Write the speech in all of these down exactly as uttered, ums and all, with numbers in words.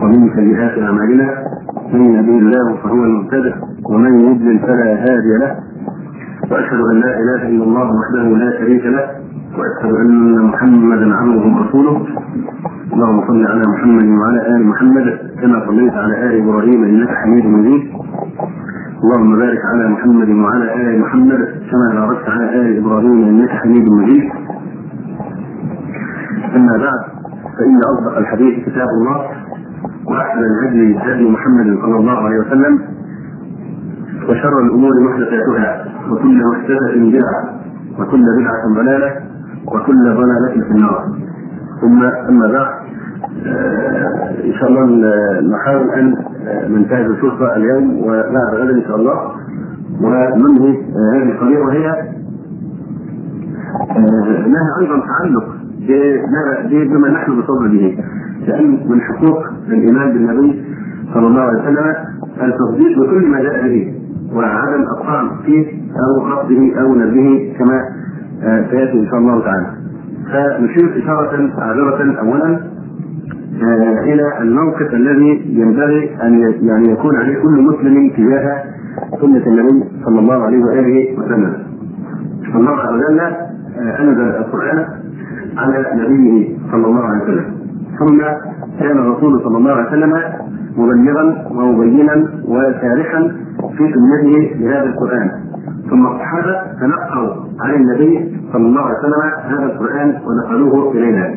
ومن سيئات أعمالنا من يهده الله فهو المهتدي ومن يضلل فلا هادي له، وأشهد أن لا إله إلا الله وحده لا شريك له، وأشهد أن محمدا عبده ورسوله. اللهم صل على محمد وعلى آل محمد كما صليت على آل إبراهيم إنك حميد مجيد. اللهم بارك على محمد وعلى آل محمد كما باركت على آل إبراهيم إنك حميد مجيد. أما بعد، فإن أصدق الحديث كتاب الله، وأحسن الهدي هدي محمد صلى الله عليه وسلم، وشر الأمور محدثاتها، وكل محدثة بدعة، وكل بدعة ضلالة، وكل ضلالة في النار. ثم أما بعد، آه إن شاء الله نحاول أن ننتهز الفرصة اليوم وبعد غدا إن شاء الله وننهي آه هذه الطريقة، وهي آه لها أيضا تعلق بما نحن بصدد به، لأن من حقوق الإيمان بالنبي صلى الله عليه وسلم التصديق بكل ما جاء به، وعدم الطعن فيه أو رفضه أو نبذه كما آه سيأتي إن شاء الله تعالى. فنشير إشارة عابرة أولا آه إلى الموقف الذي ينبغي أن يعني يكون عليه كل مسلم تجاه سنة النبي صلى الله عليه وآله وسلم. الله عز وجل آه أنزل القرآن على نبيه صلى الله عليه وسلم، ثم كان الرسول صلى الله عليه وسلم مبلغا ومبينا وشارحا في سنته لهذا القرآن، ثم الصحابة تلقوا عن النبي صلى الله عليه وسلم هذا القرآن ونقلوه إلينا.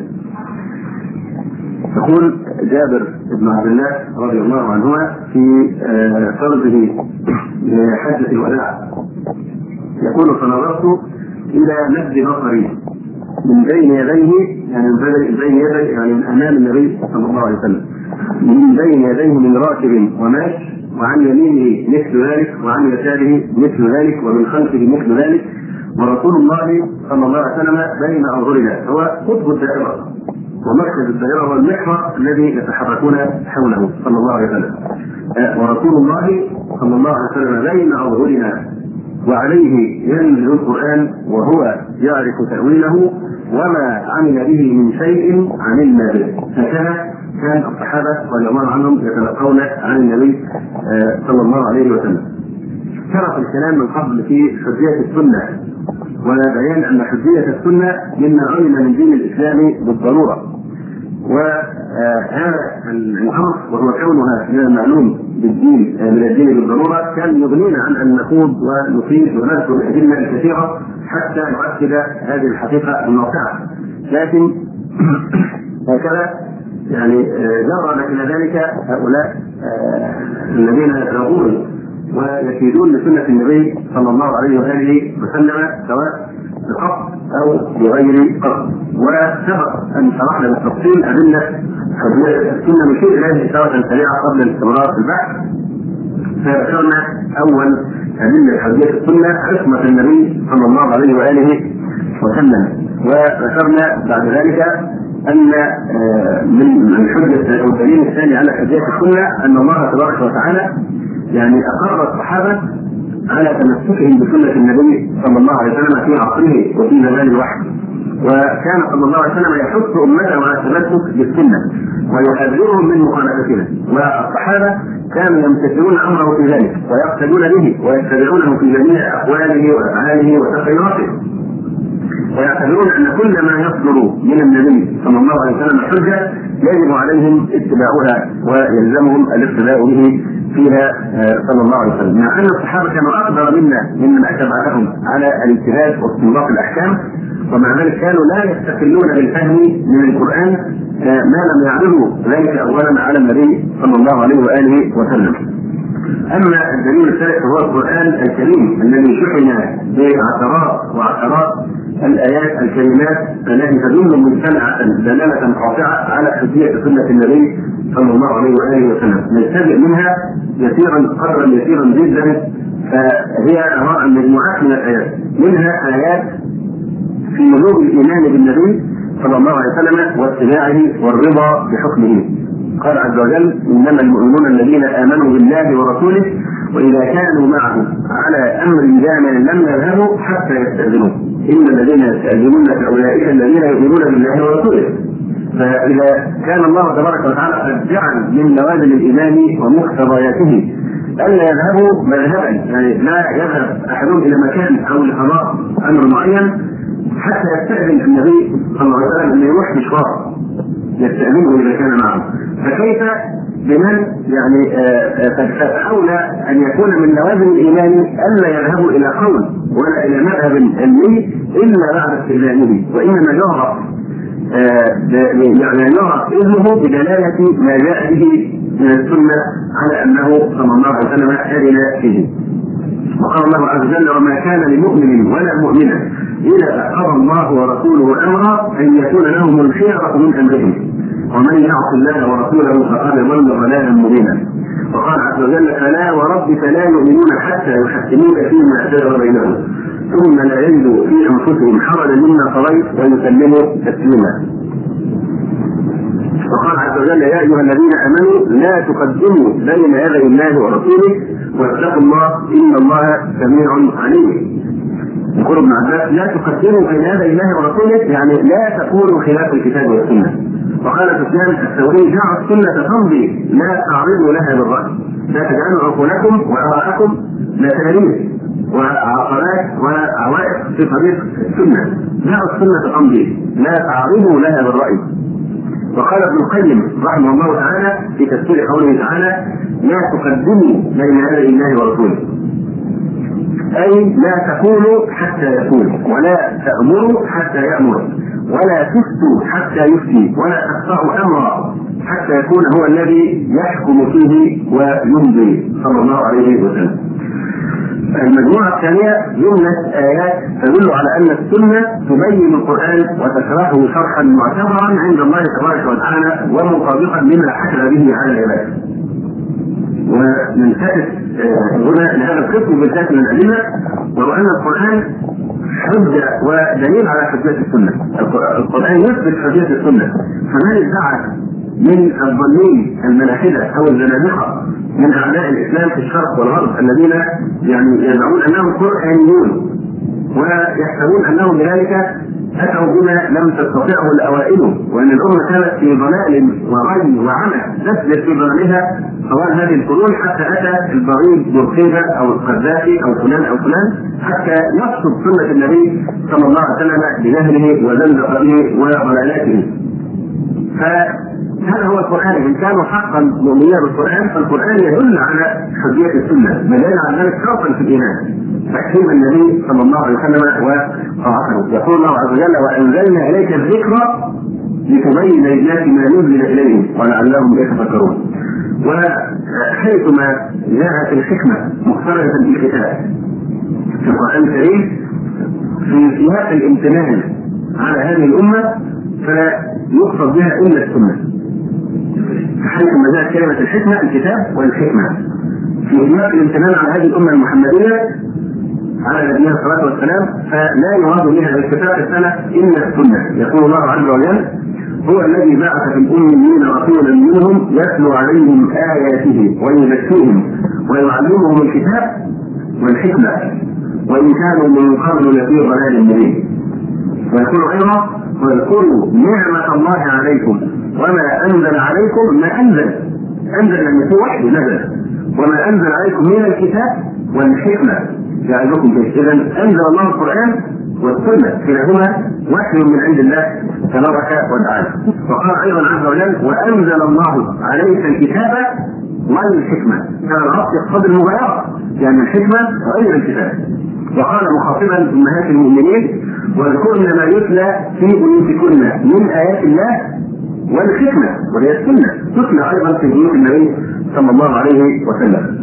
يقول جابر بن عبد الله رضي الله عنهما في فرضه لحجة الوداع، يقول: فنظرت إلى مد بصري من بين يديه، يعني من بين يديه يعني من أمام النبي صلى الله عليه وسلم، من بين يديه من راكب وماش، وعن يمينه مثل ذلك، وعن يساره مثل ذلك، ومن خلفه مثل ذلك، ورسول الله صلى الله عليه وسلم بين أظهرنا. هو قطب الدائرة ومركز الدائرة هو المحور الذي يتحركون حوله صلى الله عليه وسلم، ورسول الله صلى الله عليه وسلم بين أظهرنا، وعليه ينزل القرآن وهو يعرف تأويله، وما عمل به من شيء عملنا به. هكذا كان الصحابة رضي الله عنهم يتلقون عن النبي صلى الله عليه وسلم. شرف الكلام من قبل في حجية السنة، وبيان أن حجية السنة مما علم من دين الإسلام بالضرورة، وهذا الأمر وهو كونها من المعلوم بالدين من الدين بالضرورة كان يغنينا عن أن نخوض ونفيد ونذكر الأدلة الكثيرة حتى نؤكد هذه الحقيقة الواقعة. لكن هكذا يعني جرى إلى ذلك هؤلاء الذين يتلقون ويكيدون لسنة النبي صلى الله عليه وآله وسلم سواء بقصد أو بغير قصد. وسبق أن شرحنا بالتفصيل أدلة حجية السنة، نشير إليه إشارة سريعة قبل الاستمرار في البحث. فذكرنا أول أدلة حجية السنة عصمة النبي صلى الله عليه وآله وسلم، وذكرنا بعد ذلك أن من الحجة أو الدليل الثاني على حجية السنة أن الله تبارك وتعالى يعني أقر الصحابة على تمسكهم بسنة النبي صلى الله عليه وسلم في عصره وفي زمان الوحي، وكان صلى الله عليه وسلم يحث أمته على التمسك بالسنة ويحذرهم من مخالفتها، والصحابة كانوا يمتثلون أمره في ذلك ويقتدون به ويتبعونه في جميع أقواله وأفعاله وتقريراته، ويعتبرون أن كل ما يصدر من النبي صلى الله عليه وسلم حجة يجب عليهم اتباعها ويلزمهم الاقتداء به فيها صلى الله عليه وسلم، مع أن الصحابة كانوا أقدر منا ممن أتبعهم على الاجتهاد واستنباط الأحكام، ومع ذلك كانوا لا يستقلون بالفهم من القرآن ما لم يعرضوا ذلك أولا على النبي صلى الله عليه وآله وسلم. أما الدليل الثالث هو القرآن الكريم الذي شحن بعشرات وعشرات الآيات الكريمات التي تدل مجتمعة دلالة قاطعة على حجية سنة النبي صلى الله عليه وآله وسلم، نستبع منها يسيرا قدرا يسيرا جدا، فهي مجموعات من الآيات، منها آيات في وجوب الإيمان بالنبي صلى الله عليه وسلم واتباعه والرضا بحكمه. قال عز وجل: إنما المؤمنون الذين آمنوا بالله ورسوله وإذا كانوا معه على أمر جامع لم يذهبوا حتى يستأذنوه إن الذين يستأذنونك أولئك الذين يؤمنون بالله ورسوله. فإذا كان الله تبارك وتعالى قد جعل من لوازم الإيمان ومقتضياته ألا يذهبوا مذهبا، يعني لا يذهب أحدهم إلى مكان أو لقضاء أمر معين حتى يستأذن النبي صلى الله عليه وسلم أن يروح مشوار يستأذنه إذا كان معه، فكيف بمن يعني أولى أن يكون من لوازم الإيمان ألا يذهبوا إلى قول ولا إلى مذهب علمي إلا بعد استئذانه، وإنما يعرف يعني يعرف إذنه بدلالة ما جاء به من السنة على أنه صلى الله عليه وسلم أذن فيه. وقال الله عز وجل: وما كان لمؤمن ولا مؤمنة إذا قضى الله ورسوله أمرا أن يكون لهم الخيرة من أمرهم ومن يعص الله ورسوله فقد ضل ضلالا مبينا. وقال عز وجل: فلا وربك لا يؤمنون حتى يحكموك فيما شجر بينهم ثم لا يجدوا في أنفسهم حرجا مما قضيت ويسلموا تسليما. وقال عز وجل: يا أيها الذين آمنوا لا تقدموا بين يدي الله ورسوله واتقوا الله إن الله سميع عليم. يقول ابن عباس: لا تقدموا بين يدي الله ورسوله يعني لا تكونوا خلاف الكتاب والسنة. وقال سفيان الثوري: جعل السنة تمضي لا تعرضوا لها بالرأي، لا تجعلوا عقولكم وآراءكم متانيس وعقلات وعوائق في طريق السنة، جعل السنة تمضي لا تعرضوا لها بالرأي. وقال ابن القيم رحمه الله تعالى في تفسير قوله تعالى: لا تقدموا بين يدي الله ورسوله، أي لا تقولوا حتى يقول، ولا تأمروا حتى يأمر، ولا تفتوا حتى يفتي، ولا تقطعوا أمرا حتى يكون هو الذي يحكم فيه ويمضي صلى الله عليه وسلم. المجموعة الثانية جملة آيات تدل على أن السنة تبين القرآن وتشرحه شرحا معتبرا عند الله تبارك وتعالى ومطابقا لما حكم به على العباد. وننتهز هنا لهذا القسم بالذات من الأدلة، وهو أن القرآن حجة ودليل على حجية السنة. القرآن يثبت حجية السنة، فمن ادعى من الظنين الملاحدة أو الزنادقة من أعداء الإسلام في الشرق والغرب الذين يعني يدعون أنهم قرآنيون ويحسبون أنهم بذلك أتوا بما لم تستطيعه الأوائل، وأن الأمة كانت في ضلال وغي وعمى تسلك في ضلالها طوال هذه القرون حتى أتى البريد بورقيبة أو القذافي أو فلان أو فلان حتى يقصد سنة النبي صلى الله عليه وسلم بجهله وزندقته وضلالاته. فهذا هو القرآن. إن كانوا حقا مؤمنين بالقرآن فالقرآن يدل على حجية السنة، دليل على ذلك شرطا في الإيمان تحكيم النبي صلى الله عليه وسلم وطاعته. يقول الله عز وجل: وأنزلنا إليك الذكر لتبين للناس ما نزل إليهم ولعلهم يتفكرون. وحيثما جاءت الحكمة مختلفة بالكتاب في القرآن الكريم في سياق الامتنان على هذه الأمة فلا يقصد بها إلا السنة. حيثما جاءت كلمة الحكمة الكتاب والحكمة في سياق الامتنان على هذه الأمة المحمدية على نبينا الصلاة والسلام فلا يراد بها الكتاب السنة إلا السنة. يقول الله عز وجل: هو الذي بعث في الأميين رسولا منهم يتلو عليهم آياته ويزكيهم ويعلمهم الكتاب والحكمة وإن كانوا من قبل لفي ضلال مبين. ويقول أيضا: واذكروا نعمة الله عليكم وما أنزل عليكم ما أنزل أنزل لم يكن وحده نزل وما أنزل عليكم من الكتاب والحكمة يعظكم به. إذا أنزل الله القرآن والسنة كلاهما وحي من عند الله تبارك وتعالى. وقال أيضا عز وجل: وأنزل الله عليك الكتاب والحكمة. كان الرب يقتضي المغايرة يعني الحكمة غير الكتاب. وقال مخاطبا أمهات المؤمنين: واذكرن ما يتلى في بيوتكن من آيات الله والحكمة، وهي السنة تتلى أيضا في بيوت النبي صلى الله عليه وسلم.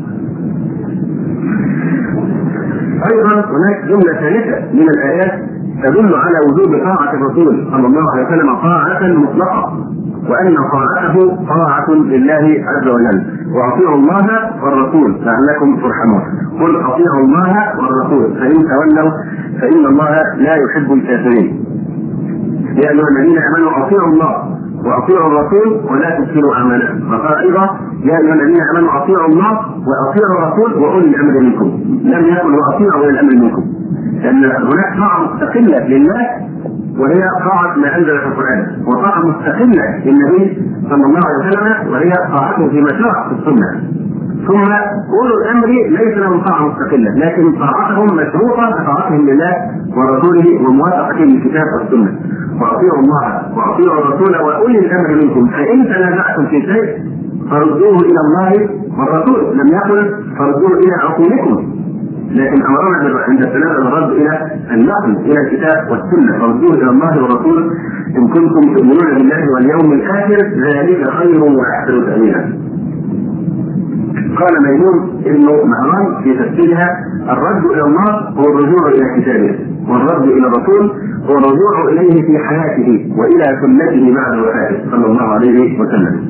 أيضا هناك جملة ثالثة من الآيات تدل على وجوب طاعة الرسول صلى الله عليه وسلم طاعة مطلقة، وأن طاعته طاعة لله عز وجل. وأطيعوا الله والرسول لعلكم ترحمون. قل أطيعوا الله والرسول فإن تولوا فإن الله لا يحب الكافرين. يا أيها الذين آمنوا أطيعوا الله وأطيعوا الرسول ولا تفسدوا أعمالكم. وقال أيضا: يا أيها الذين آمنوا أطيعوا الله وأطيعوا الرسول وأولي الأمر منكم. لم يكن وأطيعوا أولي الأمر منكم، لأن هناك طاعة مستقلة لله وهي طاعة ما أنزل في القرآن، وطاعة مستقلة للنبي صلى الله عليه وسلم وهي طاعته فيما شرع في السنة. ثم أولو الأمر ليس لهم طاعة مستقلة، لكن طاعتهم مشروطة بطاعتهم لله ورسوله وموافقتهم للكتاب والسنة. وأطيعوا الله وأطيعوا الرسول وأولي الأمر منكم، فإن تنازعتم في شيء فردوه إلى الله والرسول، لم يقل فردوه إلى عقولكم، لكن أمرنا عند التنازع الرد إلى النقل إلى الكتاب والسنة، فردوه إلى الله والرسول إن كنتم تؤمنون بالله واليوم الآخر، ذلك خير وأحسن تأويلا. قال ميمون ابن مهران في تفسيرها: الرد الى الله هو الرجوع الى كتابه، والرد الى الرسول هو الرجوع اليه في حياته والى سنته بعد وفاته صلى الله عليه وسلم.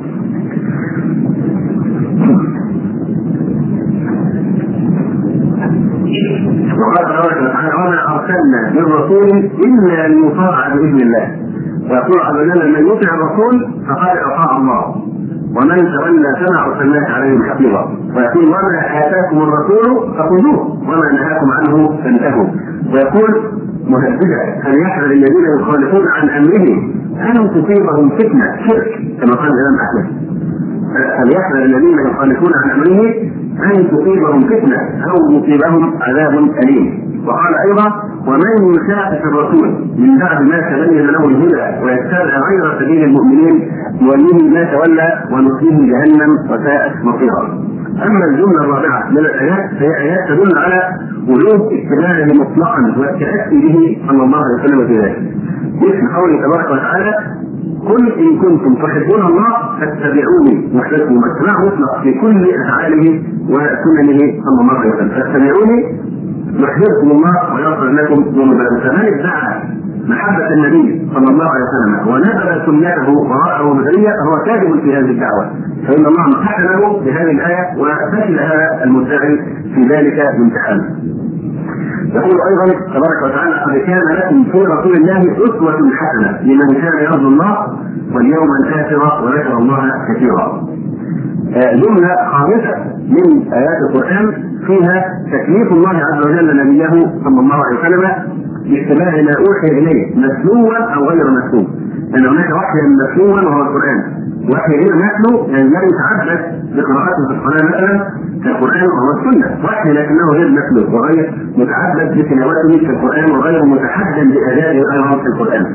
وقال تبارك وتعالى: وما ارسلنا من رسول الا ليطاع باذن الله. ويقول عز وجل: من يطع الرسول فقد اطاع الله، ومن تولى فما ارسلناك عليهم حفيظا. ويقول: وما اتاكم الرسول فخذوه وما نهاكم عنه فانتهوا. ويقول مهددا: فليحذر الذين يخالفون عن امره ان تصيبهم فتنه شرك، كما قال الامام احمد. فليحذر الذين يخالفون عن امره ان تصيبهم فتنه او يصيبهم عذاب اليم. وقال ايضا: ومن يشاقق الرسول من بعد ما تبين له الهدى ويتبع غير سبيل المؤمنين يوليه ما تولى ونصليه جهنم وساءت مصيرا. اما الجمله الرابعه من الايات فهي ايات تدل على وجوب اتباعه مطلقا والتاسي به صلى الله عليه وسلم في ذلك، مثل قوله تبارك وتعالى: قل ان كنتم تحبون الله فاتبعوني يحببكم. والاتباع مطلق في كل افعاله وسننه صلى الله عليه وسلم، فاتبعوني يحببكم الله ويغفر لكم ذنوبكم. فمن ادعى محبة النبي صلى الله عليه وسلم ونبذ سنته وراءه مدرية فهو كاذب في هذه الدعوة، فإن الله امتحنه بهذه الآية وفشل هذا المدعي في ذلك الامتحان. يقول أيضا تبارك وتعالى: قد كان لكم في رسول الله أسوة حسنة لمن كان يرجو الله واليوم الآخر وذكر الله كثيرا. جملة خامسة من آيات القرآن فيها تكليف الله عز وجل نبيه صلى الله عليه وسلم باتباع ما أوحي إليه مسلوا أو غير مسلو، لأن هناك وحيا مسلوا وهو القرآن، وحي غير مسلو يعني لا يتعبد بقراءته في القرآن مثلا كالقرآن وهو السنة، وحي لكنه غير مسلو وغير متعبد بتلاوته كالقرآن وغير متحدى بأدائه أيضا في القرآن.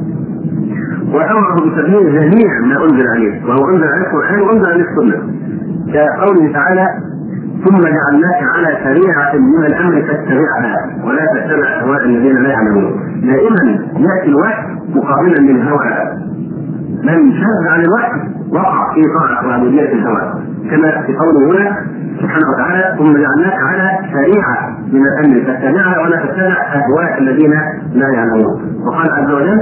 وأمره بتبليغ جميع ما أنزل عليه، وهو أنزل عليه القرآن وأنزل عليه السنة، كقوله تعالى: ثم جعلناك على شريعة من الأمر فاتبعها ولا تتبع أهواء الذين لا يعلمون. دائما يأتي الوحي مقابلا للهوى، من شذ عن الوحي وقع في طاعة وعبودية الهوى، كما في قوله هنا سبحانه وتعالى: ثم جعلناك على شريعة من الأمر فاتبعها ولا تتبع أهواء الذين لا يعلمون. وقال عز وجل: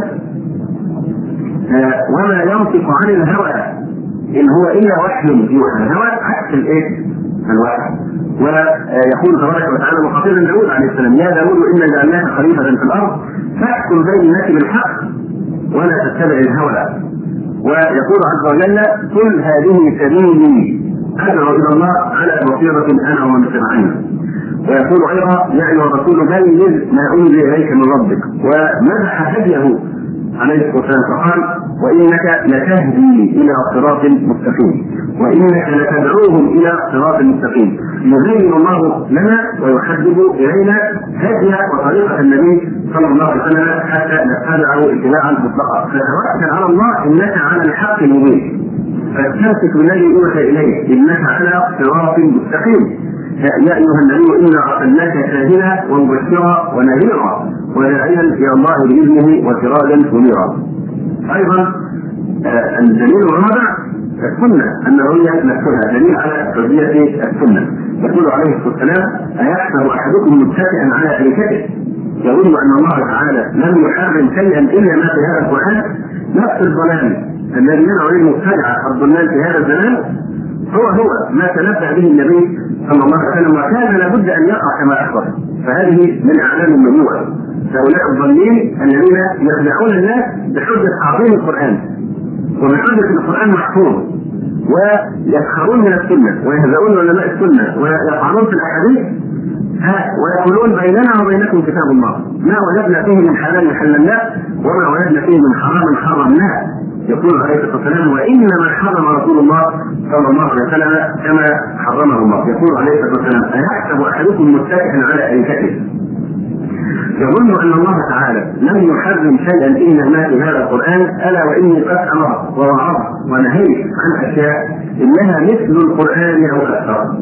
وما ينطق عن الهوى إن هو إلا وحي يوحى. الهوى عكس الإيه؟ الوحي. ويقول تبارك وتعالى مخاطبا داود عليه السلام: يا داود إنا جعلناك خليفة في الأرض فاحكم بين الناس بالحق ولا تتبع الهوى. ويقول عز وجل: قل هذه سبيلي أدعو إلى الله على بصيرة أنا ومن اتبعني. ويقول أيضا: يا أيها الرسول بلغ ما أنزل إليك من ربك. ومدح هديه عليه الصلاة والسلام فقال: وإنك لتهدي إلى صراط مستقيم، وإنك لتدعوهم إلى صراط مستقيم. يبين الله لنا ويحدد إلينا هدي وطريقة النبي صلى الله عليه وسلم حتى نتبعه اتباعا مطلقا. فتوكل على الله إنك على الحق المبين، فاستمسك بالذي أوحي إليك إنك على صراط مستقيم. يا أيها النبي إنا أرسلناك شاهدا ومبشرا ونذيرا وداعيا إلى الله بإذنه وسراجا منيرا. أيضا الدليل الرابع السنة النبوية نفسها دليل على حجية السنة. يقول عليه الصلاة والسلام: أيحسب أحدكم متكئا على أريكته يظن أن الله تعالى لم يحرم شيئا إلا ما في هذا القرآن؟ نفس الضلال الذي يدعو إليه المبتدع الضلال في هذا الزمان هو هو ما تنبأ به النبي صلى الله عليه وسلم، وكان لابد أن يقع كما أخبر. فهذه من أعلام النبوة. هؤلاء الضالين الذين يخدعون الناس بحجة تعظيم القرآن وبحجة القرآن محفوظ، ويسخرون من السنة ويهزؤون علماء السنة ويطعنون في الأحاديث، ويقولون بيننا وبينكم كتاب الله ما وجدنا فيه من حلال حللناه وما وجدنا فيه من حرام حرمناه. يقول عليه الصلاه والسلام وانما حرم رسول الله صلى الله عليه وسلم كما حرمه الله. يقول عليه الصلاه والسلام ايحسب احدكم متكئا على اريكته يظن ان الله تعالى لم يحرم شيئا انما في هذا القران الا واني قد امرت ووعظت ونهيت عن اشياء انها مثل القران او اكثر.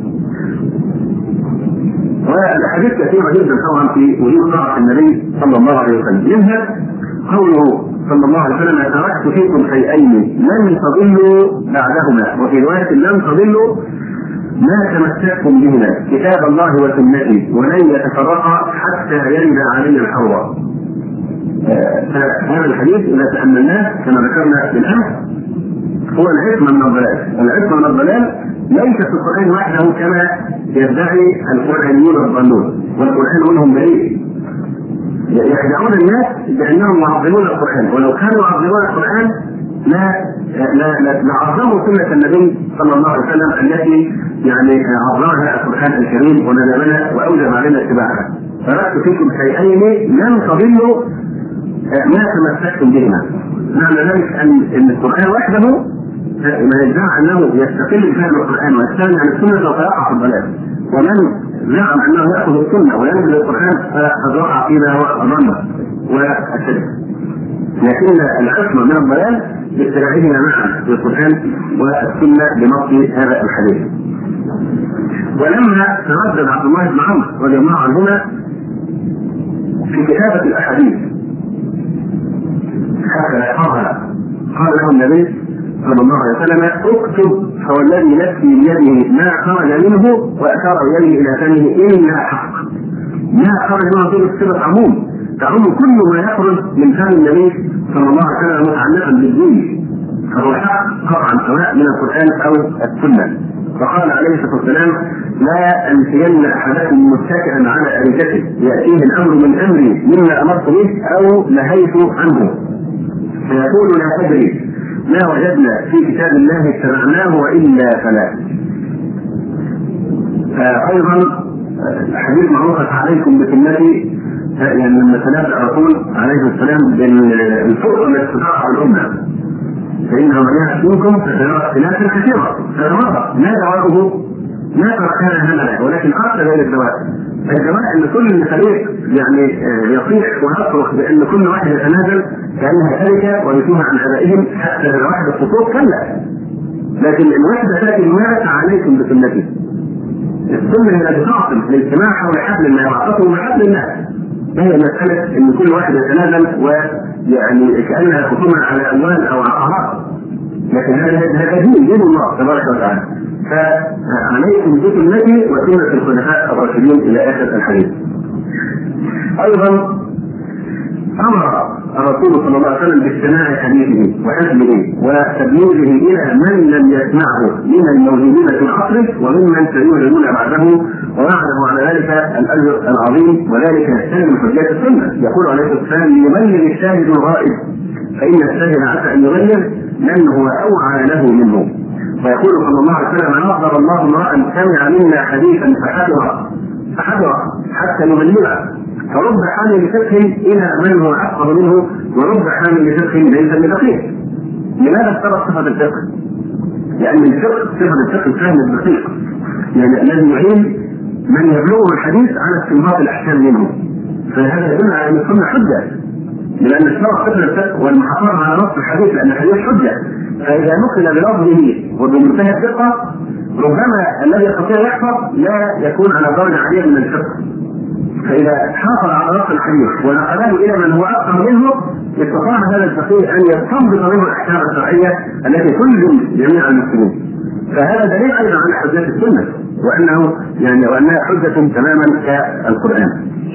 والحديث كثيره جدا طبعا في وجود طاعه النبي صلى الله عليه وسلم. منها قوله صلى الله عليه وسلم تركت فيكم شيئين لن تضلوا بعدهما وفي روايه لن تضلوا ما تمسكتم بهما كتاب الله وسنتي ولن يتفرقا حتى يرد علي الحوض. هذا الحديث اذا تاملناه كما ذكرنا بالامس هو العصمه من الضلال. العصمه من الضلال ليس في القران وحده كما يدعي القرانيون الضالون والقران منهم بريء. يخدعون الناس بانهم يعظمون القران ولو كانوا يعظمون القران لا لا لا لعظموا سنه النبي صلى الله عليه وسلم التي يعني عظمها القران الكريم وندبنا واوجب علينا اتباعها. تركت فيكم شيئين لن تضلوا ما تمسكتم بهما. معنى ذلك ان القران وحده ما يدعي انه يستقل بفهم القران ويستغني عن السنه سوف يقع في الضلال. ومن زعم انه ياخذ السنه وينزل القران فقد وقع فيما هو اضل والشرك. لكن العصمه من الضلال باتباعهما معا في القران والسنه بنص هذا الحديث. ولما تردد عبد الله بن عمرو رضي الله عنهما في كتابه الاحاديث هكذا قال له النبي صلى الله عليه وسلم اكتب فوالذي نفسي بيده ما خرج منه واشار بيده الى فمه الا حق. ما خرج منه في صفه عموم تعم كل ما يخرج من فم النبي صلى الله عليه وسلم متعلقا بالدين فهو حق قطعا سواء من القران او السنه. فقال عليه الصلاه والسلام لا انسين احدكم متكئا على اريكته ياتيه الامر من امري مما امرت به او نهيت عنه فيقول لا تدري ما وجدنا في كتاب الله اتبعناه والا فلا. ايضا الحديث معروفه عليكم بسنتي يعني لما تنبأ الرسول عليه السلام بالفرقه التي تقع الامه فانه من يعش منكم فسيرى اختلافا كثيرا. فالمرة ما جوابه ما تركنا هملا ولكن ارسل الى الدواء. الدواء ان كل فريق يعني يصيح ويصرخ بان كل واحد يتنازل كانها شركه ويتوها عن ابائهم حتى لو واحد السقوط كلا. لكن الوحده تاتي بما عليكم بسنتي. السنه هي التي تعصم الاجتماع حول حبل ما يعطته من حبل الناس. هي مساله ان كل واحد يتنازل ويعني كانها خصومه على اموال او عقارات. لكن هذا دين دين الله تبارك وتعالى. فعليكم بسنتي وسنه الخلفاء الراشدين الى اخر الحديث. ايضا امر الرسول صلى الله عليه وسلم باستماع حديثه وحفظه وتبليغه الى من لم يسمعه من الموجودين في عصره وممن سيولدون بعده ووعده على ذلك الاجر العظيم وذلك يستلزم حجات السنه. يقول عليه الصلاه والسلام ليبلغ الشاهد الغائب فان الشاهد عسى ان يبلغ من هو اوعى له منه. ويقول صلى الله عليه وسلم نظر الله امرا سمع منا حديثا فحذر فحذر حتى يبلغه فرب حامل فقه الى من هو افقه منه ورب حامل فقه ليس بدقيق. لماذا اختار صفه الفقه؟ لان الفقه صفه الفقه الفهم الدقيق يعني الذي يعين من يبلغه الحديث على استنباط الاحكام منه. فهذا يدل على ان السنه حجه لان الشرع صفه الفقه والمحافظه على نص الحديث لان الحديث حجه. فاذا نقل بلفظه وبمنتهى الدقه ربما الذي يستطيع يحفظ لا يكون على درجه عاليه من الفقه. فإذا حافظ على نص الحديث ونقله إلى من هو أفقه منه استطاع هذا الفقيه أن يستنبط منه الأحكام الشرعية التي تلزم جميع المسلمين. فهذا دليل أيضا على حجة السنة وأنه يعني وأنها حجة تماما كالقرآن.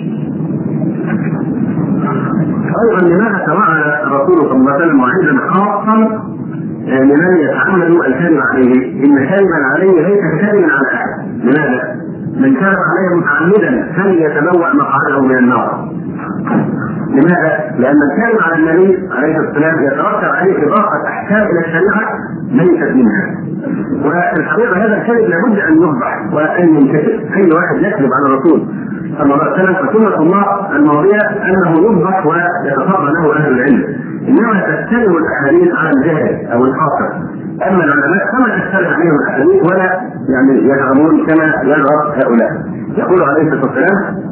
أيضا لماذا توعد الرسول صلى الله عليه وسلم وعيدا خاصا لمن يتعمد الكذب عليه؟ إن كذبا عليه ليس كذبا على أحد. لماذا؟ من كان عليه متعمدا فليتبوأ مقعده من النار. لماذا؟ لأن الكلام على النبي عليه السلام يترتب عليه إضافة أحكام إلى الشريعة ليست منها. والحقيقه هذا الكذب لابد ان يفضح وان ينكشف. اي واحد يكذب على الرسول صلى الله عليه وسلم فسنه الله الماضيه انه يفضح ويتصدى له اهل العلم، انما تستلم الاحاديث على الجهل او الخاطئ. اما العلماء فما تستلم عليهم الاحاديث ولا يعني يزعمون كما يزعم هؤلاء. يقول عليه الصلاه والسلام: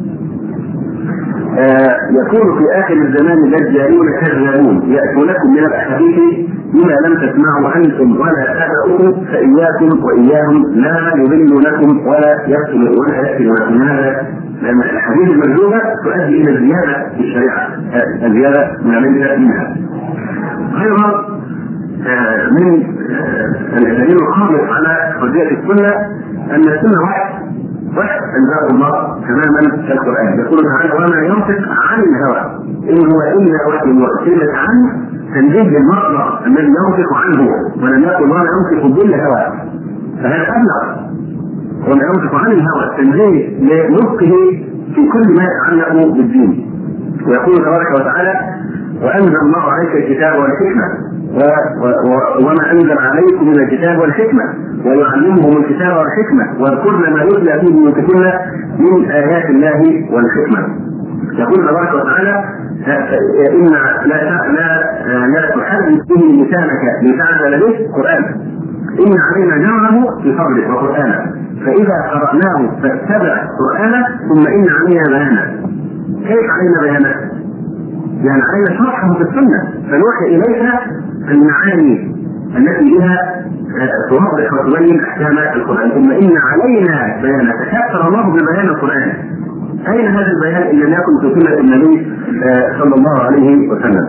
آه يكون في اخر الزمان دجالون كذابون ياتونكم من الاحاديث بما لم تسمعوا انتم ولا تابعوه فاياكم واياهم لا يضلونكم ولا يقتلون ولا يقتلون. هذا لان الاحاديث المكذوبه تؤدي الى الزياده في الشريعه، الزياده ما ليس منها. ايضا آه من آه الدليل الخامس على حجيه السنه ان السنه واحد واحد انزل الله تماما كالقران. يقول تعالى: وما ينطق عن الهوى ان هو الا وحي يؤتي عنه تنزيل المصدر الذي ينطق عنه، ولم يقل وما ينطق بالهوى، فهذا ابلغ. وما ينطق عن الهوى تنزيل لنطقه في كل ما يتعلق بالدين. ويقول تبارك وتعالى: وانزل الله عليك الكتاب والحكمه وما انزل عليكم من الكتاب والحكمه ويعلمهم الكتاب والحكمه واذكرن ما يتلى في بيوتكن من ايات الله والحكمه. يقول تبارك وتعالى: ان لا لا لا تحرك به لسانك لتعمل به قران ان علينا جمعه بفضله وقرانه فاذا قراناه فاتبع قرانه ثم ان علينا بيانه. كيف علينا بيانه؟ يعني علينا شرحه في السنه فنوحي اليك المعاني التي بها توضح وتبين احكام القران. ثم ان علينا بيانه تكثر الله ببيان القران. اين هذا البيان ان لم يكن في سنه النبي صلى الله عليه وسلم؟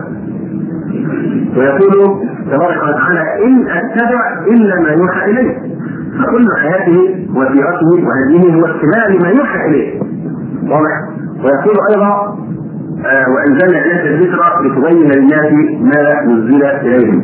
ويقول تبارك وتعالى: ان اتبع الا ما يوحى اليه. فكل حياته وسيرته وهديه هو اتباع لما يوحى اليه. واضح؟ ويقول ايضا: آه وانزلنا اليك الذكر لتبين للناس ما نزل اليهم.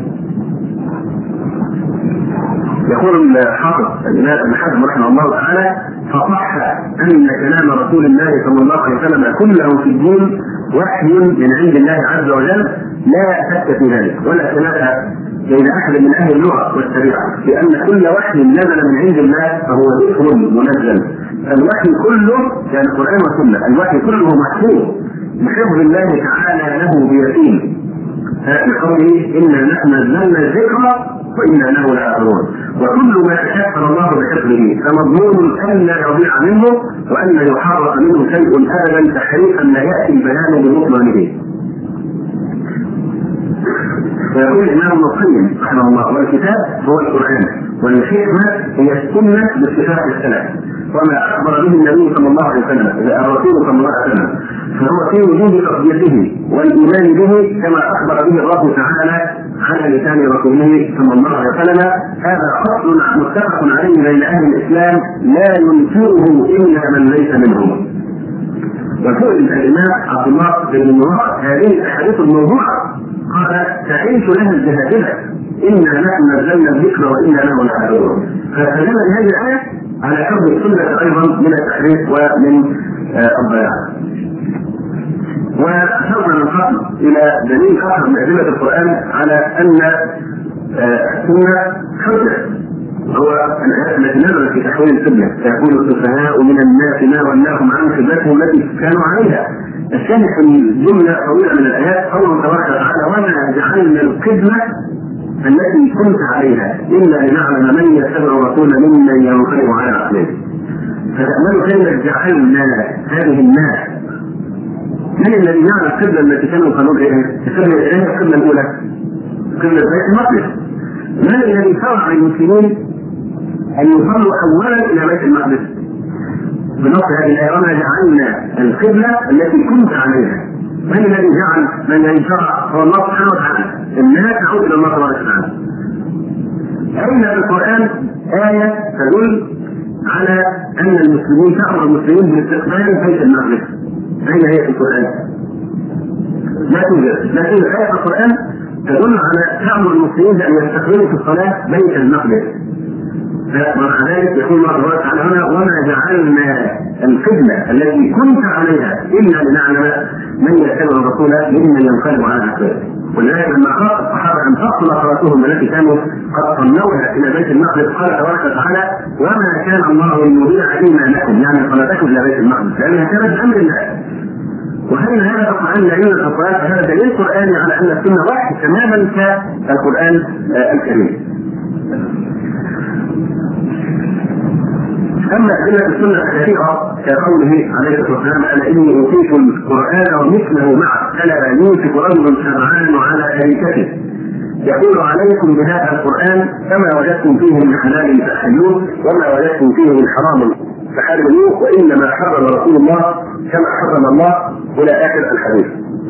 يقول الحافظ الامام ابن حزم رحمه الله تعالى: فصح ان كلام رسول الله صلى الله عليه وسلم كله في الدين وحي من عند الله عز وجل لا شك في ذلك ولا خلاف بين احد من اهل اللغه والشريعه، لان كل وحي نزل من عند الله فهو ذكر منزل. الوحي كله كان القران والسنه، الوحي كله محفوظ بحفظ الله تعالى له بيقين. بقوله: انا نحن نزلنا الذكر وانا له لحافظون. وكل ما تكفل الله بحفظه فمضمون ان لا يضيع منه وان لا يحرق منه شيء ابدا تحريفا لا ياتي البيان ببطلانه. ويقول الامام ابن القيم رحمه الله: والكتاب هو القران والحكمه هي السنه باتفاق السلف، وما اخبر به النبي صلى الله عليه وسلم اذا الرسول صلى الله عليه وسلم فهو في وجود تربيته والايمان به كما اخبر به الله تعالى على لسان رسوله صلى الله عليه وسلم. هذا اصل متفق عليه بين اهل الاسلام لا ينكره الا من ليس منهم. وسئل الامام عبد الله بن المبارك هذه الاحاديث الموضوعه قال: تعيش لها الجهادله انا نحن نزلنا الذكر وانا له لحافظون. فدل بهذه الايه على حفظ السنه ايضا من التحريف ومن الضياع. وأشرنا من قبل إلى دليل آخر من أدلة القرآن على أن السنة حجة، هو الآيات التي نزلت في تحويل القبلة: فيقول السفهاء من الناس ما ولاهم عن قبلتهم التي كانوا عليها. الشاهد في الجملة طويلة من الآيات قوله تبارك وتعالى: وما جعلنا القبلة التي كنت عليها إلا لنعلم من يتبع الرسول ممن ينقلب على عقبيه. فتأملوا كلمة جعلنا هذه الناس. من الذي جعل القبلة التي كانوا يصلون إليها؟ القبلة إليها القبلة الأولى قبلة بيت المقدس. من الذي شرع للمسلمين أن يصلوا أولا إلى بيت المقدس؟ بنص هذه الآية: وما جعلنا القبلة التي كنت عليها. من الذي جعل؟ من الذي شرع؟ هو الله سبحانه وتعالى. الناس تعود إلى الله سبحانه وتعالى. أين في القرآن آية تدل على أن المسلمين تأمر المسلمين باستقبال بيت المقدس؟ أين هي في القرآن؟ لا توجد. لا توجد آية في القرآن تدل على تأمر المسلمين بأن يستقبلوا في الصلاة بيت المقدس. ومع ذلك يقول الله تبارك وتعالى هنا: وما جعلنا القبلة التي كنت عليها إلا لنعلم من يتبع الرسول ممن ينقلب على عقبيه. ولذلك لما خاف الصحابه ان تقتل اخواتهم التي كانوا قد صلوها الى بيت المقدس قال تبارك وتعالى: وما كان الله ليضيع ايمانكم، يعني صلاتكم الى بيت المقدس، لانها كانت امر الله. وهل هذا طبعا لا يوجد في القران؟ فهذا دليل قراني على ان السنه واحد تماما كالقران الكريم. أما أدلة السنة كثيرة كقوله عليه الصلاة والسلام: أنا إني أوتيت القرآن ومثله معه ألا يوشك رجل شبعان على أريكته يقول عليكم بهذا القرآن فما وجدتم فيه من حلال فأحلوه وما وجدتم فيه من حرام فحرموه وإنما حرم رسول الله كما حرم الله إلى آخر الحديث.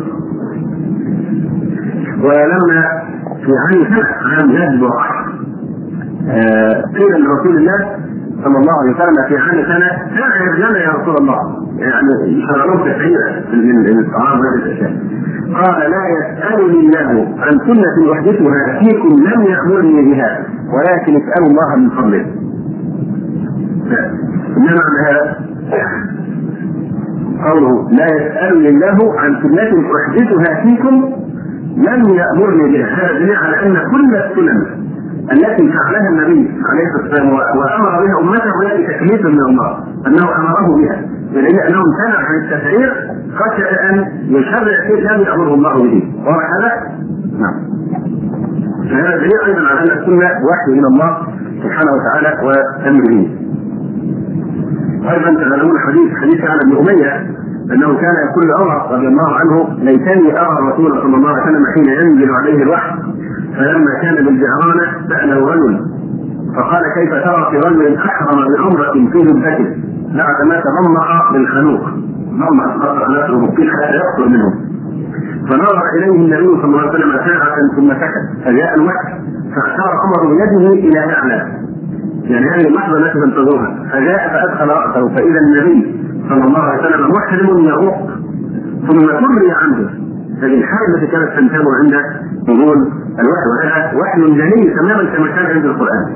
ولما في عام سنة عام جد وعشر قيل لرسول الله صلى الله عليه وسلم في عام سنة: اعرف لنا يا رسول الله، يعني شغلوه كثيرا من الطعام هذه الاشياء. قال: لا يسألني الله عن سنة احدثها فيكم لم يأمرني بها ولكن اسألوا الله من فضله. انما هذا قوله: لا يسألني الله عن سنة احدثها فيكم لم يأمرني بها، هذا دليل على ان كل السنن التي فعلها النبي عليه الصلاه والسلام وامر بها امته وهي تكليفا من الله انه امره بها، بدليل انه امتنع عن التشريع خشيه ان يشرع شيء لم يامره الله به. واضح هذا؟ نعم. فهذا دليل ايضا على ان السنه وحي من الله سبحانه وتعالى وامره. ايضا تعلمون حديث حديث عن ابن اميه انه كان يقول لعمر رضي الله عنه: ليتني ارى الرسول صلى الله عليه وسلم حين ينزل عليه الوحي، فلما كان بالجعرانة سأله رجل فقال: كيف ترى في رجل أحرم بعمرة في جبهته بعد ما تضمع بالخنوق، ضمع قطع نفسه بالطيخ حتى يقتل منه. فنظر إليه النبي صلى الله عليه وسلم ساعة ثم سكت، فجاء الوحي فأشار عمر بيده إلى أعلى، يعني هذه اللحظة التي تنتظرها، فجاء فأدخل رأسه فإذا النبي صلى الله عليه وسلم محرم يروق، ثم تري عنه. هذه الحالة التي كانت تنتابه عند نزول الوحي، وهذا وحي جليل تماما كما كان عند القرآن.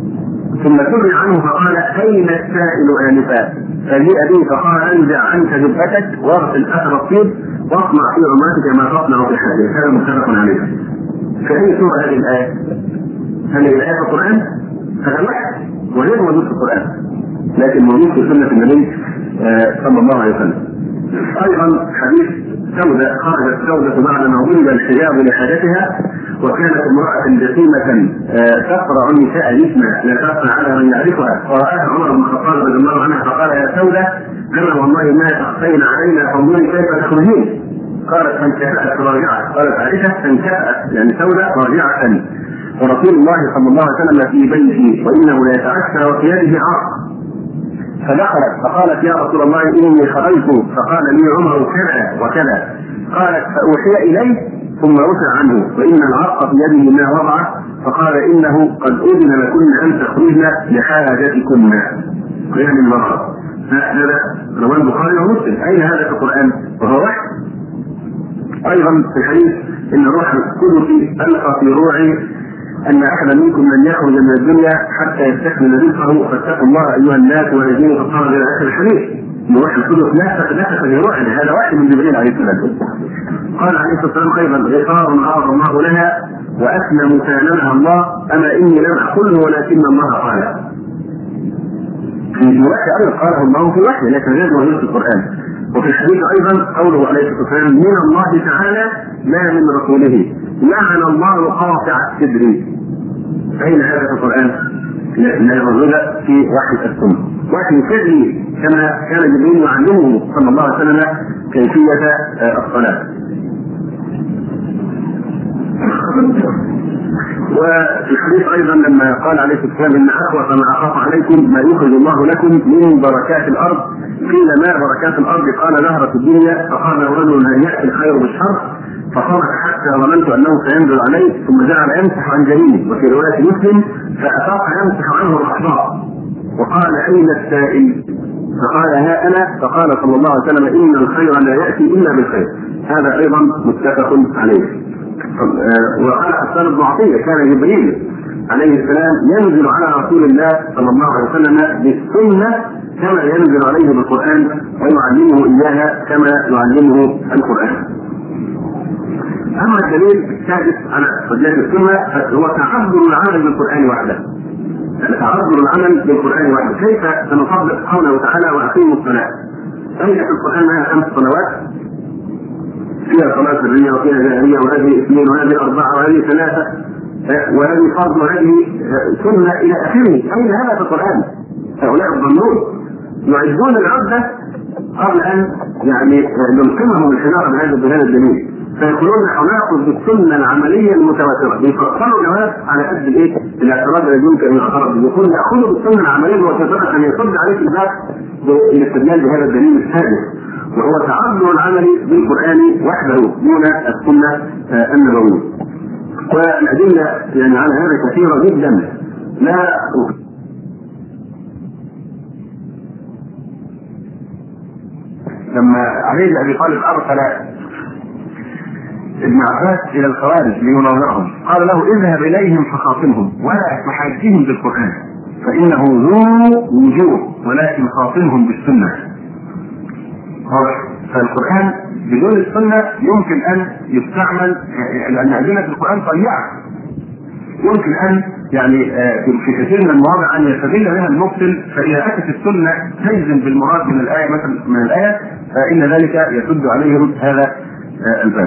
ثم تري عنه فقال: أين السائل آنفا؟ فجيء به فقال: أنزع عنك جبهتك واغسل أثر الطيب واصنع في عمرتك ما تصنع في حاجتك. هذا متفق عليه. فأي سورة هذه الآية؟ هل هي الآية في القرآن؟ هذا وحي وغير موجود في القرآن، لكن موجود في سنة النبي صلى الله عليه وسلم. أيضا حديث سودة: خرجت سودة بعد ما ضرب الحجاب لحاجتها وكانت امرأة جسيمة تقرع النساء جسما لا تخفى على من يعرفها، فرآها عمر بن الخطاب رضي الله عنه فقال: يا سودة أنا والله ما تخفين علينا فانظري كيف تخرجين. قالت: فانكفأت راجعة. قالت عائشة: فانكفأت يعني سودة راجعة ورسول الله صلى الله عليه وسلم في بيته وإنه لا يتعشى وفي يده عصا. فدخلت فقالت: يا رسول الله إني خرجت، فقال لي عمر كذا وكذا. قالت: فأوحي إليه ثم رفع عنه وإن العصا في يده ما وضعه، فقال: إنه قد أذن لكن أن تخرجن لحاجتكن، يعني المرأة. هذا رواه البخاري ومسلم. أين هذا في القرآن؟ وهو وحي. أيضا في الحديث إن روح القدس ألقى في روعي أن أحد منكم من يخرج من الدنيا حتى يستكمل رزقه فاتقوا الله أيها الناس والذين تطهروا إلى آخر الحديث. روح القدس نفخ في روحه، هذا واحد من جبريل عليه السلام. قال عليه الصلاة والسلام أيضا: غفار أعطى الله لها وأسلم كانها الله، أما إني لم أقله ولكن الله قال. في وحي أيضا قاله الله في وحي لكن غير موجود في القرآن. وفي الحديث أيضا قوله عليه الصلاة والسلام: من الله تعالى لا من رسوله، لعن الله قاطع السدر. أين هذا في القرآن؟ لا موجود في وحي السنة. وحي سري كما كان جبريل يعلمه صلى الله عليه وسلم كيفية الصلاة. وفي الحديث أيضا لما قال عليه الصلاة والسلام: إن أخوف ما أخاف عليكم ما يخرج الله لكم من بركات الأرض. قيل: ما بركات الأرض؟ قال: زهرة الدنيا. فقال رجل: هل يأتي الخير بالشر؟ فصرخ حتى ظننت أنه سينزل عليه، ثم جعل يمسح عن جبينه. وفي رواية مسلم: فأفاق يمسح عنه الأحبار وقال: أين السائل؟ فقال: ها أنا. فقال صلى الله عليه وسلم: إن الخير لا يأتي إلا بالخير. هذا أيضا متفق عليه. وقال حسان بن عطية: كان جبريل عليه السلام ينزل على رسول الله صلى الله عليه وسلم بالسنة كما ينزل عليه بالقرآن ويعلمه إياها كما يعلمه القرآن. اما الدليل السادس على حجية السنة هو تعذر العمل بالقرآن وحده. تعذر العمل بالقرآن وحده، كيف سنطبق قوله تعالى واقيموا الصلاة؟ أين في القرآن لها خمس صلوات؟ فيها صلاة سرية وفيها جاهرية وهذه اثنين وهذه أربعة وهذه ثلاثة وهذه فرض وهذه سنة إلى آخره. أين هذا في القرآن؟ هؤلاء الضالون يعدون العدة قبل أن يعني نلقمهم الحجارة بهذا بهذا الدليل، فيقولون نأخذ بالسنة العملية المتواترة، يفصلوا الجواب على قد الايه؟ الاعتراض الذي يمكن ان يعترض به، يقول نأخذ بالسنة العملية المتواترة ان يصد عليك الباب بالاستدلال بهذا الدليل السادس، وهو تعذر العمل بالقرآن وحده دون السنة النبوية. والأدلة يعني على هذا كثيرة جدا. لا لما علي بن ابي طالب ارسل ابن عباس الى الخوارج ليناظرهم قال له اذهب اليهم فخاصمهم ولا تحاجهم بالقران فانه ذو وجوه ولكن خاصمهم بالسنه. فالقران بدون السنه يمكن ان يستعمل، لان ادله القران طيعه يمكن ان يعني في كثير من المواضع ان يستدل بها المبطل، فاذا اتت السنه تجزم بالمراد من الايه مثلا من الايه فان ذلك يسد عليهم هذا الباب.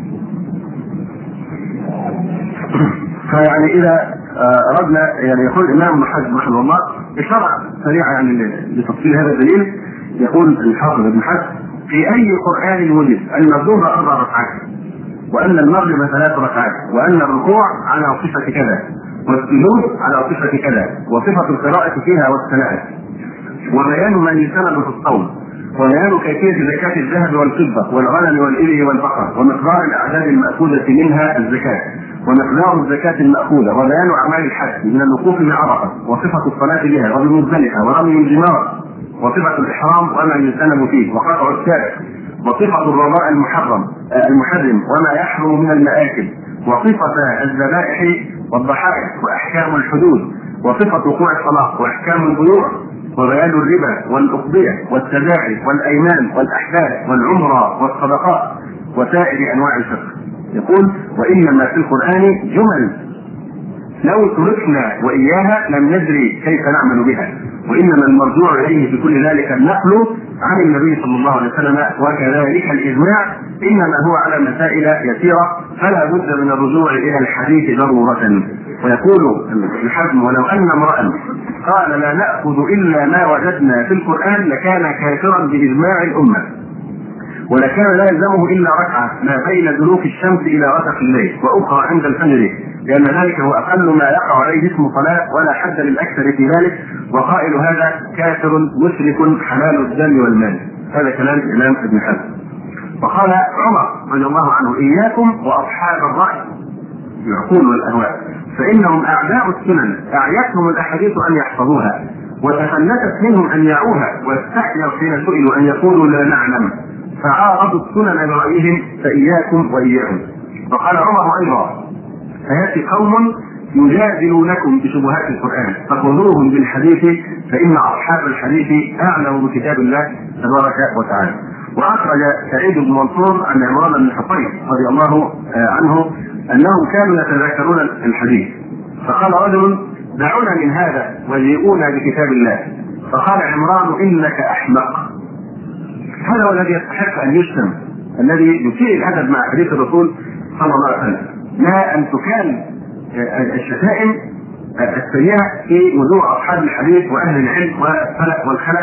فيعني اذا اردنا يعني يقول الامام ابن حزم رحمه الله اشاره سريعه يعني لتفصيل هذا الدليل، يقول الحافظ ابن حزم في اي قران وجد ان الظهر اربع ركعات وان المغرب ثلاث ركعات وان الركوع على صفه كذا والسجود على صفه كذا وصفه القراءه فيها والثناء وبيان ما يسند في الصوم وبيان كيفيه زكاه الذهب والفضه والغنم والابل والبقر ومقدار الاعداد الماخوذه منها الزكاه ومقدار الزكاه الماخوذه وبيان اعمال الحج من الوقوف بعرفه وصفه الصلاه بها وبمزدلفه ورمي الجمار وصفه الاحرام وما يسند فيه وقطع السائق وصفه الرضاء المحرم المحرم وما يحرم من المآكل وصفه الذبائح والضحايا واحكام الحدود وصفه وقوع الطلاق واحكام البيوع وبيان الربا والاقضيه والتداعي والايمان والاحلال والعمره والصدقات وسائر انواع الفقه. يقول وانما في القران جمل لو تركنا واياها لم ندري كيف نعمل بها، وانما المرجوع اليه في كل ذلك النقل عن النبي صلى الله عليه وسلم وكذلك الاجماع انما هو على مسائل يسيره فلا بد من الرجوع الى الحديث ضروره. ويقول ابن حزم ولو ان امرا قال لا ناخذ الا ما وجدنا في القران لكان كافرا باجماع الامه ولكان لا يلزمه الا ركعه ما بين دلوك الشمس الى غسق الليل واخرى عند الفجر، لان ذلك هو اقل ما يقع عليه اسم صلاه ولا حد للاكثر في ذلك، وقائل هذا كافر مشرك حلال الدم والمال. هذا كلام الامام ابن حزم. وقال عمر رضي الله عنه اياكم واصحاب الراي العقول والاهواء فانهم اعداء السنن اعيتهم الاحاديث ان يحفظوها وتفلتت منهم ان يعوها واستحيوا حين سئلوا ان يقولوا لا نعلم فعارضوا السنن برايهم فاياكم واياهم. وقال عمر ايضا فياتي قوم يجادلونكم بشبهات القران فخذوهم بالحديث فان اصحاب الحديث اعلموا بكتاب الله تبارك وتعالى. واخرج سعيد بن منصور عن عمران بن حصين رضي الله عنه انهم كانوا يتذاكرون الحديث فقال رجل دعونا من هذا وجيئونا بكتاب الله فقال عمران انك احمق. هذا هو الذي يستحق ان يشتم، الذي يسيء الادب مع حديث الرسول صلى الله عليه وسلم، لا ان تكال الشتائم السيئه في وجوه اصحاب الحديث واهل العلم والفلك والخلق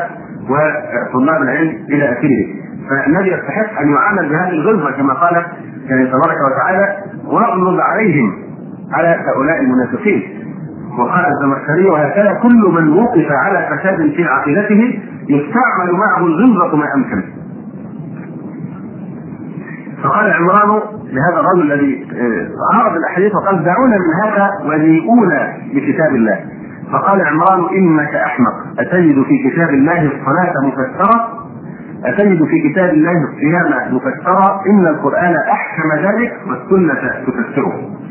وطلاب العلم الى اخره. فالذي يستحق ان يعامل بهذه الغلظه كما قال يعني تبارك وتعالى واغلظ عليهم على هؤلاء المنافقين. وقال الزمخشري وهكذا كل من وقف على فساد في عقيدته يستعمل معه الغلظه ما امكن. فقال عمران لهذا الرجل الذي عرض الاحاديث وقال دعونا من هذا وجيئونا بكتاب الله فقال عمران انك احمق اتجد في كتاب الله الصلاه مفسره أتجد في كتاب الله الصيام مفسرة إن القرآن أحكم ذلك والسنة تفسره.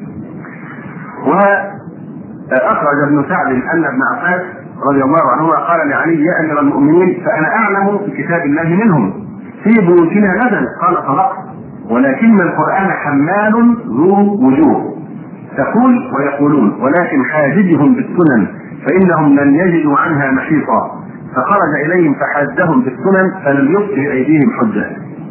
وأخرج ابن سعد أن ابن عباس رضي الله عنه قال لعلي يا أمير المؤمنين فأنا أعلم بكتاب الله منهم في بيوتنا نزل قال صدقت ولكن القرآن حمال ذو وجوه، تقول ويقولون، ولكن حاججهم بالسنن فإنهم لن يجدوا عنها محيطا، فخرج إليهم فحاجهم بالسنن فلم يبق أيديهم حجة.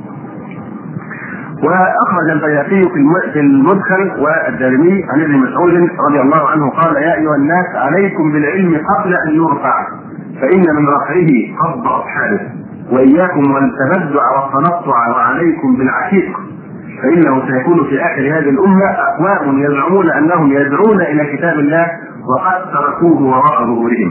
وأخرج البيهقي في المدخل والدارمي عن ابن مسعود رضي الله عنه قال: يا أيها الناس عليكم بالعلم قبل أن يرفع، فإن من رفعه قبض أصحابه، وإياكم والتبدع والتنطع، وعليكم بالعتيق، فإنه سيكون في آخر هذه الأمة أقوام يزعمون أنهم يدعون إلى كتاب الله وقد تركوه وراء ظهورهم.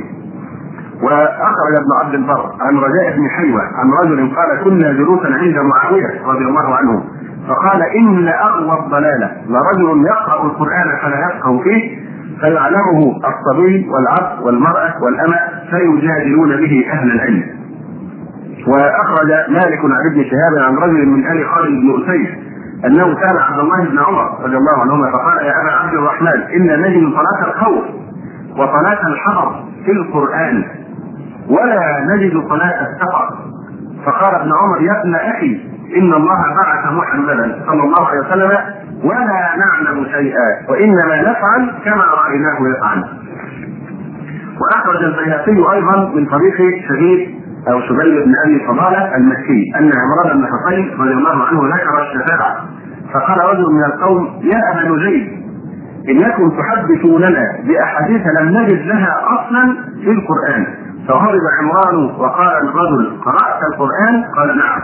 وأخرج ابن عبد البر عن رجاء بن حيوة عن رجل قال: كنا جلوسا عند معاوية رضي الله عنه فقال: إن أغوى الضلالة لرجل يقرأ القرآن فلا يفقه فيه، فيعلمه الصبي والعبد والمرأة والأمة فيجادلون به أهل العلم. وأخرج مالك عن ابن شهاب عن رجل من آل خالد بن أسيد أنه سأل عبد الله بن عمر رضي الله عنهما فقال: يا أبا عبد الرحمن، إن نجد صلاة الخوف وصلاة الحضر في القرآن ولا نجد صلاة السفر. فقال ابن عمر: يا ابن أخي، إن الله بعث محمدا صلى الله عليه وسلم ولا نعلم شيئا، وإنما نفعل كما رأيناه يفعل. وأخرج البيهقي أيضا من طريق شبيب أو شبيب بن أبي فضالة المكي أن عمران بن حصين رضي الله عنه ذكر الشفاعة، فقال رجل من القوم: يا أبا نجيب، إنكم تحدثوننا بأحاديث لم نجد لها أصلا في القرآن. فهرب عمران وقال الرجل: قرأت القرآن؟ قال: نعم.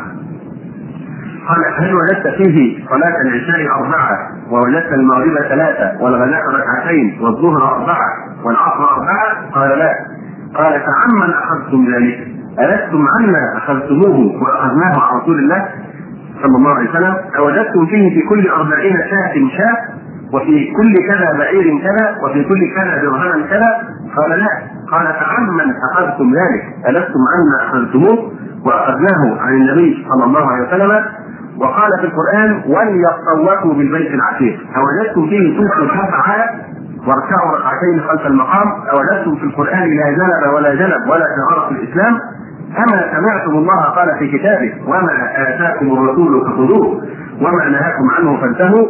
قال: هل وجدت فيه صلاة العشاء أربعة، ووجدت المغرب ثلاثة، والغداء ركعتين، والظهر أربعة، والعصر أربعة؟ قال: لا. قال: فعمن أخذتم ذلك؟ ألستم عنا أخذتموه وأخذناه عن رسول الله صلى الله عليه وسلم؟ أوجدتم فيه في كل أربعين شاة شاة، وفي كل كذا بعير كذا، وفي كل كذا درهم كذا؟ قال: لا. قال: فعمن أخذتم ذلك؟ ألستم عنا أخذتموه وأخذناه عن النبي صلى الله عليه وسلم؟ وقال في القرآن: وليطوفوا بالبيت العتيق. أوجدتم فيه سورة الحج واركعوا ركعتين خلف المقام؟ أوجدتم في القرآن لا جنب ولا جنب ولا شعار في الإسلام؟ أما سمعتم الله قال في كتابه: وما آتاكم الرسول فخذوه وما نهاكم عنه فانتهوا؟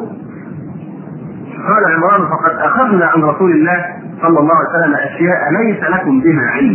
قال عمران: فقد أخذنا عن رسول الله صلى الله عليه وسلم أشياء ليس لكم بها علم.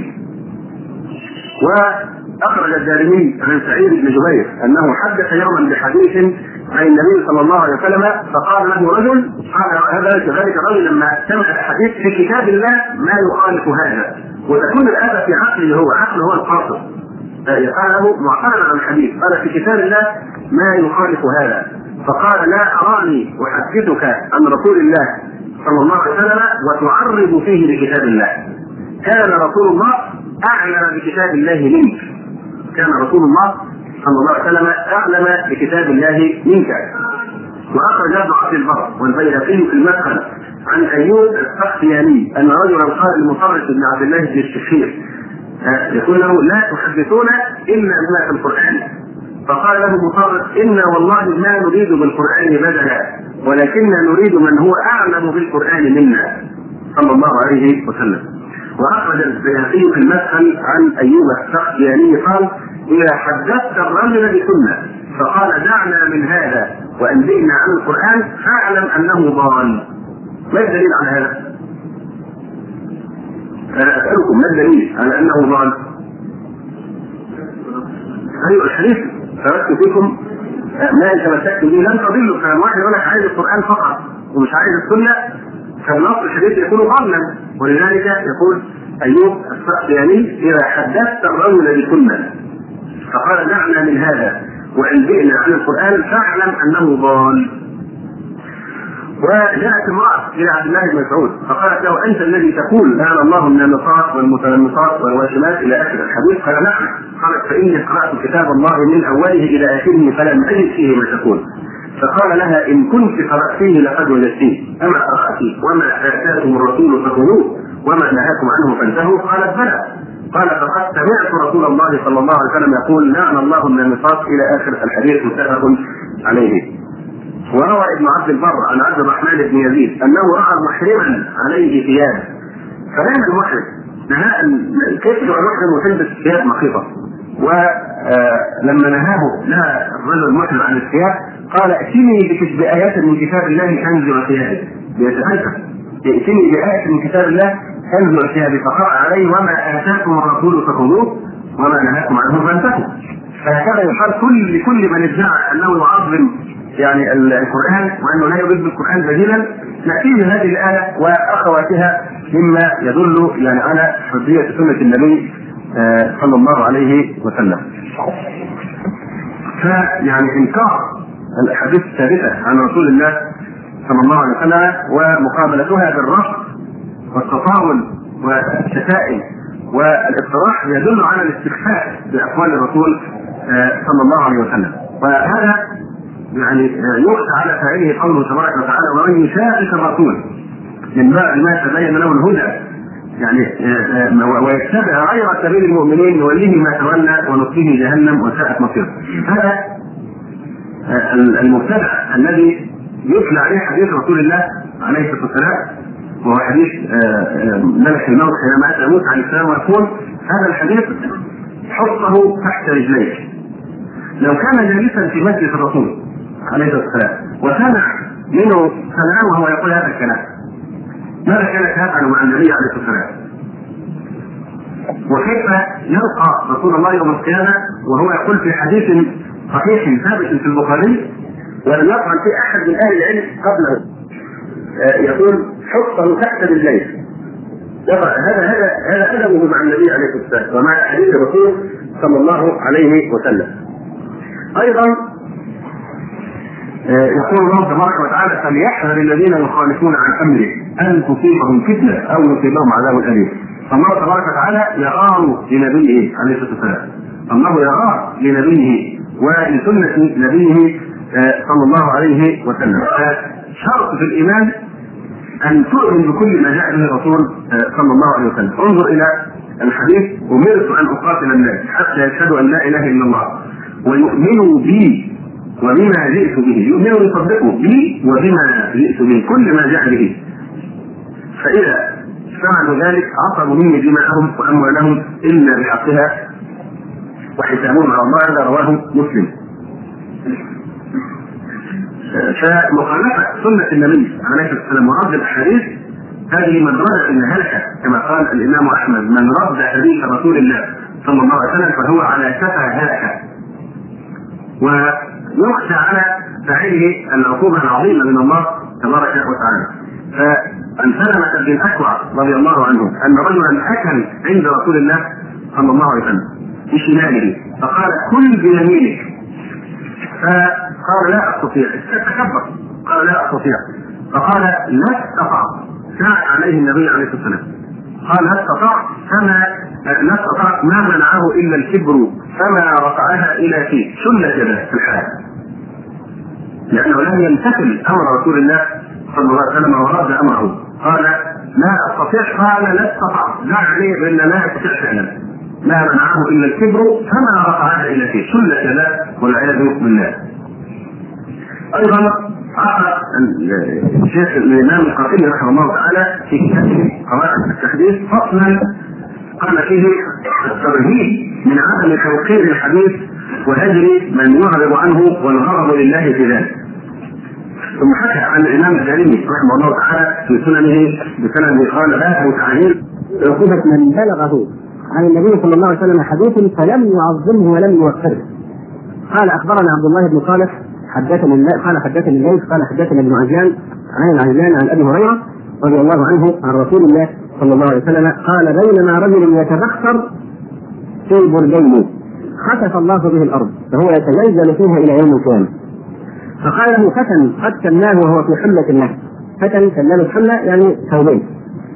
وأخرج الدارمي عن سعيد بن جبير أنه حدث يوما بحديث عن النبي صلى الله عليه وسلم، فقال له رجل: قال هذا كذلك الرجل لما سمع الحديث في كتاب الله ما يخالف هذا، وتكون الآية في عقله، هو عقله هو القاصر، قاله معترضا عن الحديث، قال في كتاب الله ما يخالف هذا. فقال: لا أراني أحدثك عن رسول الله صلى الله عليه وسلم وتعرض فيه لكتاب الله. كان رسول الله أعلم بكتاب الله منك، كان رسول الله صلى الله عليه وسلم أعلم بكتاب الله منك. وأخرج ابن عبد البر والبيهقي في المدخل عن أيوب السختياني أن رجلا قال لمطرف بن عبد الله بن الشخير يقول له: لا تحدثون إلا بما في القرآن. فقال له مطرف: إن والله ما نريد بالقرآن بدلا، ولكن نريد من هو أعلم بالقرآن منا صلى الله عليه وسلم. وأخرج البيهقي في المدخل عن أيوب السختياني قال: إذا حدثت الرجل بسنة فقال: دعنا من هذا وأنبئنا عن القرآن، فاعلم أنه ضال. ما الدليل على هذا؟ أنا أسألكم ما الدليل على أنه ضال؟ أيوة الحديث تركت فيكم ما إن تمسكتم به لن تضلوا. فلما واحد يقول لك عايز القرآن فقط ومش عايز السنة فالنص الحديث يكون ضالا. ولذلك يقول أيوب السختياني: إذا حدثت الرجل بسنة فقال: دعنا من هذا وأنبئنا عن القرآن، فاعلم أنه ضال. وجاءت امرأة إلى عبد الله بن مسعود فقالت له: أنت الذي تقول لعن الله النامصات والمتنمصات والواشمات إلى آخر الحديث؟ قال: نعم. قالت: فإني قرأت كتاب الله من أوله إلى آخره فلم أجد فيه ما تقول. فقال لها: إن كنت قرأتيه لقد وجدتيه، أما قرأت وما آتاكم الرسول فخذوه وما نهاكم عنه فانتهوا؟ قالت: بلى. قال: فقد سمعت رسول الله صلى الله عليه وسلم يقول: لعن الله النامصات إلى آخر الحديث، متفق عليه. وروى ابن عبد البر عن عبد الرحمن بن يزيد أنه رأى محرما عليه ثياب فنام المحرم، نهى كيف المحرم وتلبس ثياب مخيطة، ولما نهاه نهى الرجل المحرم عن الثياب قال ائتني بآيات من كتاب الله انزل ثيابي، بيتحدث ائتني بآيات من كتاب الله انزل ثيابي، فقرأ عليه وما آتاكم الرسول فخذوه وما نهاكم عنه فانتهوا. فهكذا يقال كل لكل من ادعى انه يعظم يعني القرآن وانه لا يريد بالقرآن بديلا، نأتيه هذه الآية واخواتها مما يدل يعني على حجية سنة النبي صلى الله عليه وسلم. فيعني انكار الاحاديث الثابتة عن رسول الله صلى الله عليه وسلم ومقابلتها بالرفض والتطاول والشتائم والاقتراح يدل على الاستخفاف باقوال الرسول صلى الله عليه وسلم. وهذا يعني يخشى على فاعله قوله تبارك وتعالى ومن يشاقق الرسول من بعد ما تبين له الهدى يعني ويتبع غير سبيل المؤمنين نوليه ما تولى ونصله جهنم وساءت مصيره. هذا المبتدع الذي يتلى عليه حديث رسول الله عليه الصلاه والسلام، وهو حديث ملك الموت حينما اتى موسى عليه السلام ويقول هذا الحديث حطه تحت رجليك. لو كان جالسا في مسجد الرسول عليه الصلاه والسلام وسمع منه كلام وهو يقول هذا الكلام، ماذا كان يفعل مع النبي عليه الصلاه والسلام؟ وكيف يلقى رسول الله يوم القيامه وهو يقول في حديث صحيح ثابت في البخاري ولم يفعل في احد من اهل العلم قبله، يقول حطه تحت رجليه. هذا هذا هذا ادبه مع النبي عليه الصلاه والسلام ومع حديث الرسول صلى الله عليه وسلم. ايضا يقول الله تبارك وتعالى فليحذر الذين يخالفون عن امره ان تصيبهم فتنه او يصيبهم عذاب اليم. الله تبارك وتعالى يغار لنبيه عليه الصلاه والسلام، الله يغار لنبيه ولسنه نبيه صلى الله عليه وسلم. شرط في الايمان ان تؤمن بكل ما جاء به الرسول صلى الله عليه وسلم. انظر الى الحديث امرت ان اقاتل الناس حتى يشهدوا ان لا اله الا الله ويؤمنوا بي وبما جئت به، يؤمنوا يصدقوا بي وبما جئت به كل ما جاء به، فاذا فعلوا ذلك عصموا مني دماءهم واموالهم الا بحقها وحسابهم على الله. هذا رواه مسلم. فمخالفه سنه النبي عليه الصلاه والسلام ورد الاحاديث هذه مدرسه الهلكه كما قال الامام احمد من رد حديث رسول الله صلى الله عليه وسلم فهو على شفا هلكه. ويخشى على فاعله العقوبه العظيمه من الله تبارك وتعالى. فعن سلمة بن الاكوع رضي الله عنه ان رجلا اكل عند رسول الله صلى الله عليه وسلم بشماله فقال كل بيمينك، فقال لا استطيع، تكبر قال لا استطيع، فقال لا استطعت، شاع عليه النبي عليه الصلاه والسلام قال لا استطعت كما لا استطعت ما منعه الا الكبر فما رفعها الى فيه سنه كذا في الحال، لانه لم يمتثل امر رسول الله صلى الله عليه وسلم ورد امره. قال لا استطيع قال لا استطعت، لا عليه بان لا يستطيع فعلا ما منعه الا الكبر فما رفعها الى فيه سنه كذا والعياذ بالله. ايضا عقد الشيخ الامام القاسمي رحمه الله تعالى في كتابه قواعد التحديث فصلا قال فيه الترهيب من عدم توقير الحديث وهجر من يعرض عنه والغرض لله في ذلك. ثم حكى عن الامام الدارمي رحمه الله تعالى في سننه بسنده قال لا تعيين عقوبه من بلغه عن النبي صلى الله عليه وسلم حديث فلم يعظمه ولم يوقره. قال اخبرنا عبد الله بن صالح حدثني قال حدثني الليث قال حدثني ابن عجلان عن العجلان عن ابي هريره رضي الله عنه عن رسول الله صلى الله عليه وسلم قال بينما رجل يتبختر في بردين خسف الله به الارض فهو يتزلزل فيها الى يوم القيامه، فقال له فتى قد كناه وهو في حله له، فتى كناه الحله يعني ثوبين،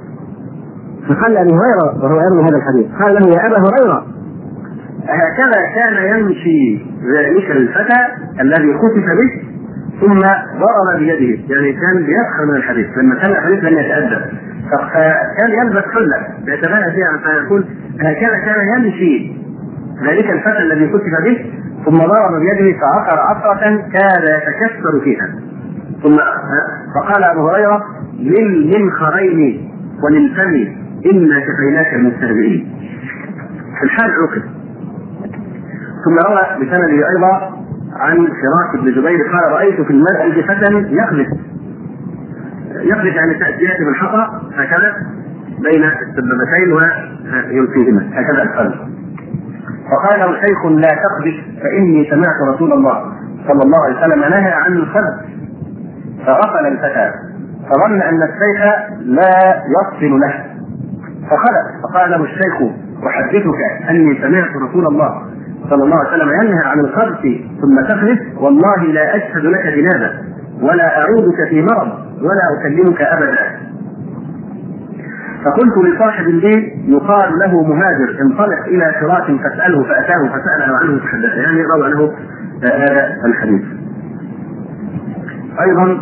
فقال ابي هريره وهو يروي هذا الحديث قال له يا ابا هريره هكذا كان يمشي ذلك الفتى الذي خسف به ثم ضرب بيده، يعني كان بيسخر من الحديث لما كان الحديث لم يتأدب فكان يلبس حلة يتباهى فيها فيقول هكذا كان يمشي ذلك الفتى الذي خسف به ثم ضرب بيده فعقر عصرة كاد يتكسر فيها. ثم فقال ابو هريره للمنخرين وللفم انا كفيناك المستهزئين في الحال عقب. ثم روى بسنده ايضا عن فراس بن جبير قال رأيت في المسجد فتى يخلف يخلف يعني تأتيات بالحصى هكذا بين السبابتين ويلقيهما هكذا القلب. فقال له شيخ لا تخبث فإني سمعت رسول الله صلى الله عليه وسلم نهى عن الخبث. فغفل الفتى فظن أن الشيخ لا يصل له فخلف. فقال له الشيخ أحدثك أني سمعت رسول الله صلى الله عليه وسلم ينهى عن الخبث ثم تخلف والله لا أشهد لك جنابة ولا أعودك في مرض ولا أكلمك أبدا. فقلت لصاحب لي يقال له مهاجر انطلق إلى فراس فاسأله فأتاه فسأله عنه فحدثه يعني روى له هذا الحديث. أيضا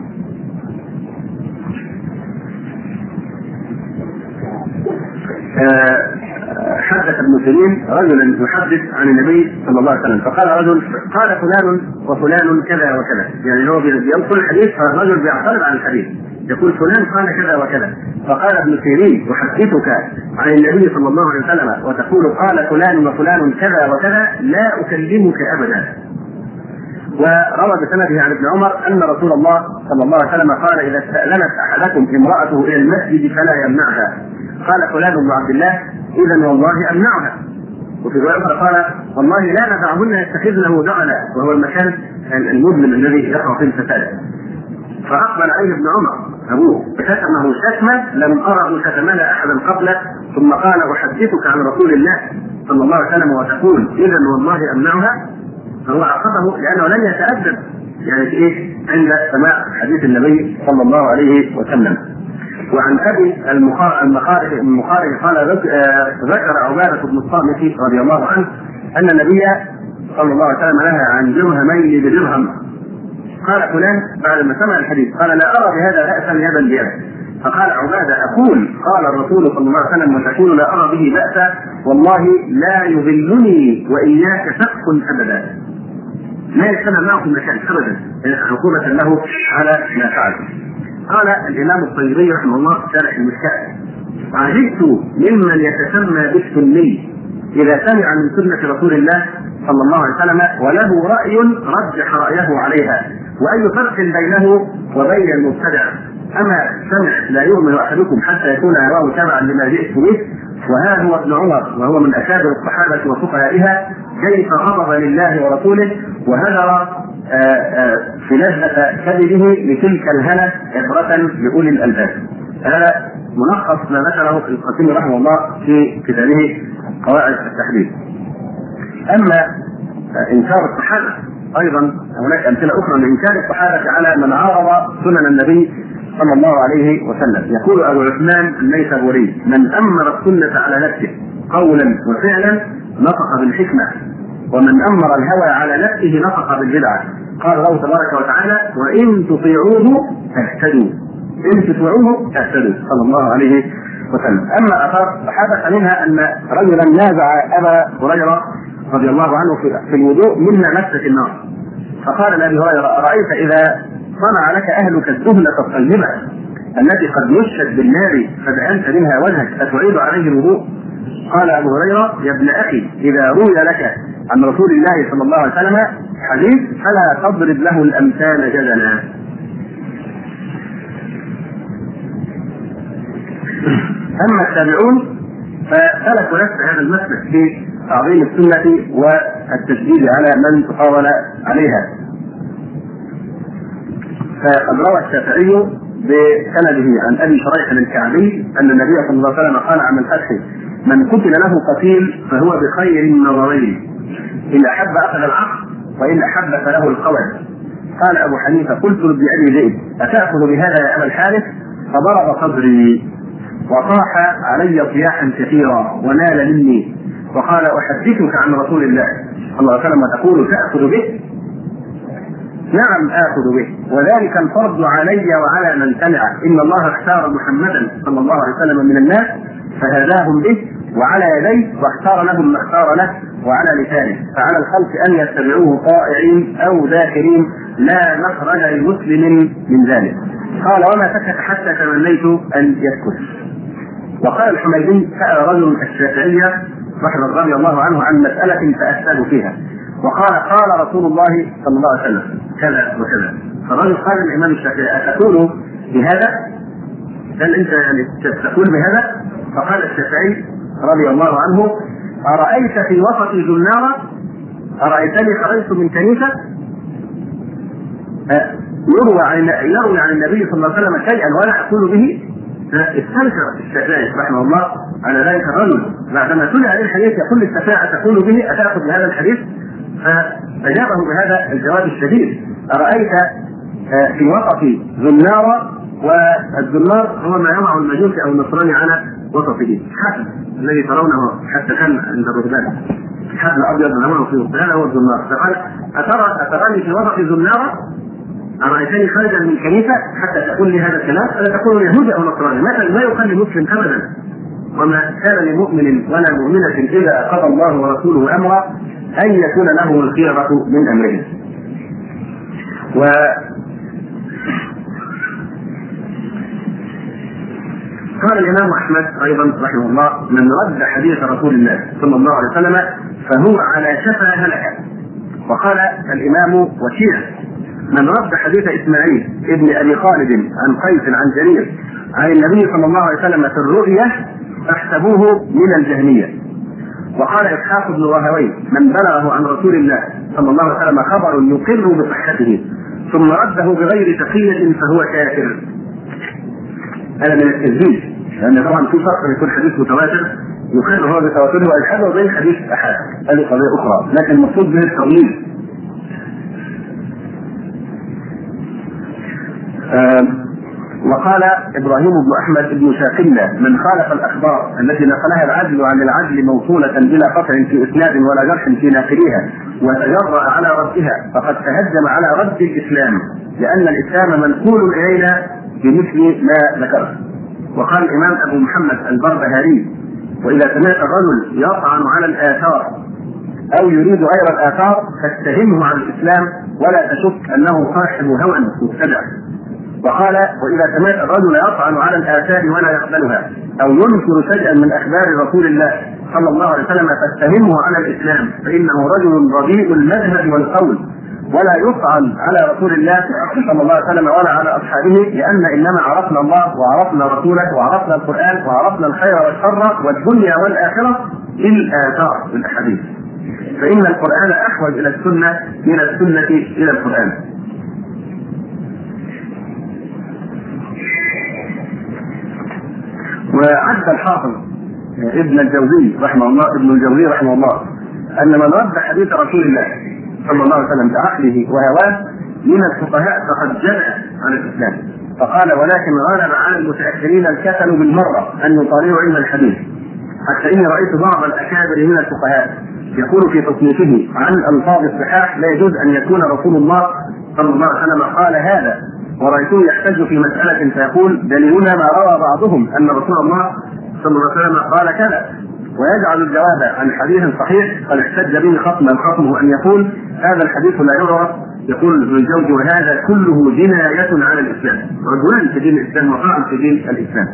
حدث ابن سيرين رجلا يحدث عن النبي صلى الله عليه وسلم فقال رجل قال فلان وفلان كذا وكذا يعني هو بينقل الحديث فالرجل بيعترض عن الحديث يقول فلان قال كذا وكذا. فقال ابن سيرين يحدثك عن النبي صلى الله عليه وسلم وتقول قال فلان وفلان كذا وكذا لا أكلمك أبدا. وروى بسنده عن ابن عمر أن رسول الله صلى الله عليه وسلم قال إذا استأذنت أحدكم امرأته إلى المسجد فلا يمنعها. قال فلان بن عبد الله إذا والله أمنعها. وفي رواية أخرى قال والله لا ندعهن يتخذنه جعلا وهو المكان المظلم الذي يقع فيه الفساد. فأقبل عليه ابن عمر أبوه فشتمه شتمة لم أره شتمنا أحدا قبله ثم قال أحدثك عن رسول الله صلى الله عليه وسلم وتقول إذا والله أمنعها. فهو عقبه لأنه لم يتأدب يعني في إيه عند سماع حديث النبي صلى الله عليه وسلم. وعن أبي المخارج قال ذكر عبادة بن الصامت رضي الله عنه أن النبي صلى الله عليه وسلم نهى عن درهمين بدرهم. قال فلان بعد ما سمع الحديث قال لا أرى بهذا بأسا يدا بيد. فقال عبادة أقول قال الرسول صلى الله عليه وسلم وتقول لا أرى به بأسا والله لا يذلني وإياك سقف أبدا. لا يجتمع معه في المكان أبدا عقوبة له على ما فعل. قال الإمام الطيبي رحمه الله شارح المشكاة عجبت ممن يتسمى بالسني إذا سمع من سنة رسول الله صلى الله عليه وسلم وله رأي رجح رأيه عليها وأي فرق بينه وبين المبتدع. أما سمع لا يؤمن أحدكم حتى يكون هواه تبعا لما جئت به. وها هو ابن عمر وهو من أكابر الصحابة وفقهائها كيف غضب لله ورسوله وهجر في لذة كذبه لتلك الهنة عبرة لأولي الألباب. هذا ملخص ما ذكره القاسمي رحمه الله في كتابه قواعد التحديث. أما إنكار الصحابة أيضا هناك أمثلة أخرى من إنكار الصحابة على من عارض سنن النبي صلى الله عليه وسلم. يقول أبو عثمان النيسابوري من أمر السنة على نفسه قولا وفعلا نطق بالحكمة ومن أمر الهوى على نفسه نطق بالبدعة. قال الله تبارك وتعالى وإن تطيعوه تهتدوا إن تطيعوه تهتدوا صلى الله عليه وسلم. أما أثار فحدث منها أن رجلا نازع أبا هريرة رضي الله عنه في الوضوء مما مسة النار. فقال لأبي هريرة أرأيت إذا صنع لك أهلك الدهنة الطيبة التي قد نشت بالنار فدهنت منها وجهك أتعيد عليه الوضوء؟ قال أبو هريرة يا ابن أخي إذا روي لك عن رسول الله صلى الله عليه وسلم حديث فلا تضرب له الأمثال جدلا. أما التابعون فسلكوا نفس هذا المسلك في تعظيم السنة والتشديد على من تقاول عليها. فقد روى الشافعي بسنده عن أبي شريح الكعبي أن النبي صلى الله عليه وسلم قال عن الفتح من قتل له قتيل فهو بخير النظرين إن أحب أخذ العقل وإن أحب فله القول. قال أبو حنيفة قلت لابن أبي ذئب أتأخذ بهذا يا أبا الحارث؟ فضرب صدري وطاح علي صياحا كثيرا ونال مني وقال أحدثك عن رسول الله صلى الله عليه وسلم وتقول تأخذ به؟ نعم آخذ به وذلك الفرض علي وعلى من سمع إن الله اختار محمدا صلى الله عليه وسلم من الناس فهداهم به وعلى يديه واختار لهم ما اختار له وعلى لسانه فعلى الخلق أن يتبعوه طائعين أو ذاكرين لا مخرج لمسلم من ذلك. قال وما سكت حتى تمنيت أن يسكت. وقال الحميدي سأل رجل الشافعية رضي الله عنه عن مسألة فأسأل فيها وقال قال رسول الله صلى الله عليه وسلم كذا وكذا. فالرجل قال الإمام الشافعي أتقول بهذا؟ هل أنت يعني تقول بهذا؟ فقال الشافعي رضي الله عنه أرأيت في وسط زنارة أرأيتني خرجت من كنيسة يروى عن يروي عن النبي صلى الله عليه وسلم شيئا ولا أقول به. استنكر الشافعي رحمه الله على ذلك الرجل بعدما سئل عن الحديث يقول الشافعي أتقول به أتأخذ بهذا الحديث؟ فأجابه بهذا الجواب الشديد أرأيت في وسط زنارة والزنار هو ما يضع المجوسي أو النصراني على وسطه حتى الذي ترونه حتى كان عند الرهبان حتى الأبيض نعمله في هذا هو الزنار. فقال أترى أتراني في وسط زنارة أرأيتني خارجا من كنيسة حتى تقول لي هذا الكلام؟ ألا تكون يهودي أو نصراني مثلا لا يخلي مسلم أبدا. وما كان لمؤمن ولا مؤمنة إذا قضى الله ورسوله أمرا أن يكون له الخيرة من أمره. و قال الإمام أحمد أيضا رحمه الله من رد حديث رسول الله صلى الله عليه وسلم فهو على شفا هلكة. وقال الإمام وكيع من رد حديث إسماعيل ابن أبي خالد عن قيس عن جرير عن النبي صلى الله عليه وسلم في الرؤية فاحسبوه من الجهمية. وقال إسحاق بن راهويه من بلغه عن رسول الله صلى الله عليه وسلم خبر يقر بصحته ثم رده بغير تقية فهو كافر. هذا من التكذيب لأن طبعا في فرق يكون حديث متواتر يقر هو بتواتره والحاجة وبين حديث أحد هذه قضية أخرى لكن المقصود به التضليل. وقال إبراهيم بن أحمد بن شاقلة من خالف الأخبار التي نقلها العدل عن العدل موصولة بلا قطع في إسناد ولا جرح في ناقليها وتجرأ على ردها فقد تهجم على رد الإسلام لأن الإسلام منقول إلينا بمثل ما ذكرت. وقال الإمام أبو محمد البربهاري وإذا سمعت الرجل يطعن على الآثار أو يريد غير الآثار فاتهمه عن الإسلام ولا تشك أنه صاحب هوى مبتدع. وقال وإذا سمعت الرجل يطعن على الآثار ولا يقبلها أو ينكر شيئا من أخبار رسول الله صلى الله عليه وسلم فاتهمه على الإسلام فإنه رجل رديء المذهب والقول ولا يطعن على رسول الله صلى الله عليه وسلم ولا على أصحابه لأن إنما عرفنا الله وعرفنا رسوله وعرفنا القرآن وعرفنا الخير والشر والدنيا والآخرة بالآثار بالأحاديث فإن القرآن أحوج إلى السنة من السنة إلى القرآن. وعد الحافظ ابن الجوزي رحمه الله ابن الجوزي رحمه الله أن من رد حديث رسول الله صلى الله عليه وسلم بعقله وهواه من الفقهاء فقد جنى على الإسلام. فقال ولكن غلب على المتأخرين الكسل بالمرة أن يطالعوا علم الحديث حتى إني رأيت بعض الأكابر من الفقهاء يقول في تصنيفه عن ألفاظ الصحاح لا يجوز أن يكون رسول الله صلى الله عليه وسلم قال هذا ورأيته يحتج في مسألة فيقول دليلنا ما روى بعضهم أن رسول الله صلى الله عليه وسلم قال كذا ويجعل الجواب عن حديث صحيح قد احتج به خصما خصمه أن يقول هذا الحديث لا يعرف. يقول ابن الجوزي وهذا كله جناية على الإسلام رجلان في دين الإسلام وقاعد في دين الإسلام.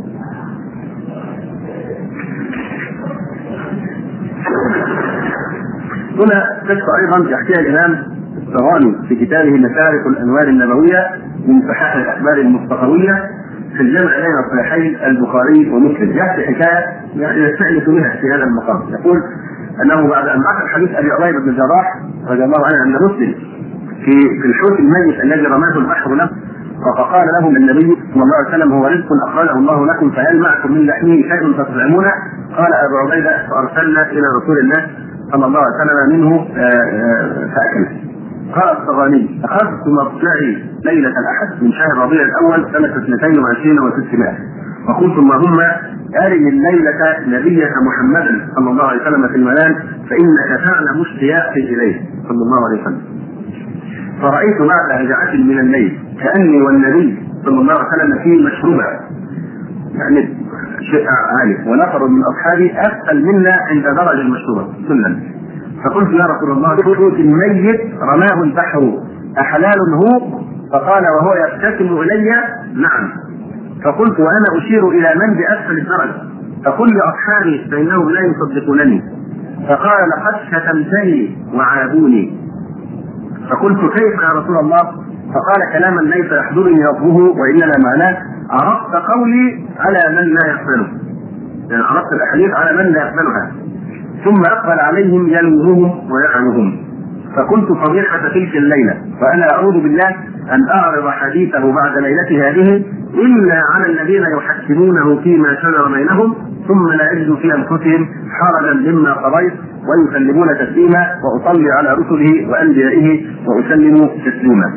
هنا قصة أيضا يحكيها الإمام الصغاني في كتابه مسارك الأنوار النبوية من صحاح الأخبار المصطفوية في الجمع بين الصحيحين البخاري ومسلم يحكي حكاية يعني يستأنس بها في هذا المقام. يقول أنه بعد أن ذكر حديث أبي عبيدة بن الجراح رضي الله عنه أن مسلم في في الحوت الميت الذي رماه البحر له فقال لهم النبي صلى الله عليه وسلم هو رزق أخرجه الله لكم فهل معكم من لحمه شيء تطعمونه؟ قال أبو عبيدة فأرسلنا إلى رسول الله صلى الله عليه وسلم منه فأكله. قال الصغاني أخذت مطلعي ليلة الأحد من شهر ربيع الأول سنة اثنتين وعشرين وستمائة وقلت اللهم أرني الليلة نبيك محمدا صلى الله عليه وسلم في المنام فإنك تعلم اشتياقي إليه صلى الله عليه وسلم. فرأيت بعد هجعة من الليل كأني والنبي صلى الله عليه وسلم في مشروبة يعني شيء عالي ونفر من أصحابي أثقل منا عند درج المشروبة سلم. فقلت يا رسول الله الحوت الميت رماه البحر أحلال هو؟ فقال وهو يبتسم إلي نعم. فقلت وأنا أشير إلى من بأسفل الدرج فقل لأصحابي فإنهم لا يصدقونني. فقال لقد شتمتني وعابوني. فقلت كيف يا رسول الله؟ فقال كلاما ليس يحضرني لفظه وانما معناه عرضت قولي على من لا يقبله، يعني عرضت الاحاديث على من لا يقبلها، ثم اقبل عليهم يلومهم ويلعنهم. فكنت فضيحة تلك الليلة وأنا أعوذ بالله أن أعرض حديثه بعد ليلته هذه إلا على الذين يحكمونه فيما شجر بينهم ثم لا يجدوا في أنفسهم حرجا مما قضيت ويسلمون تسليما وأصلي على رسله وأنبيائه وأسلم تسليما.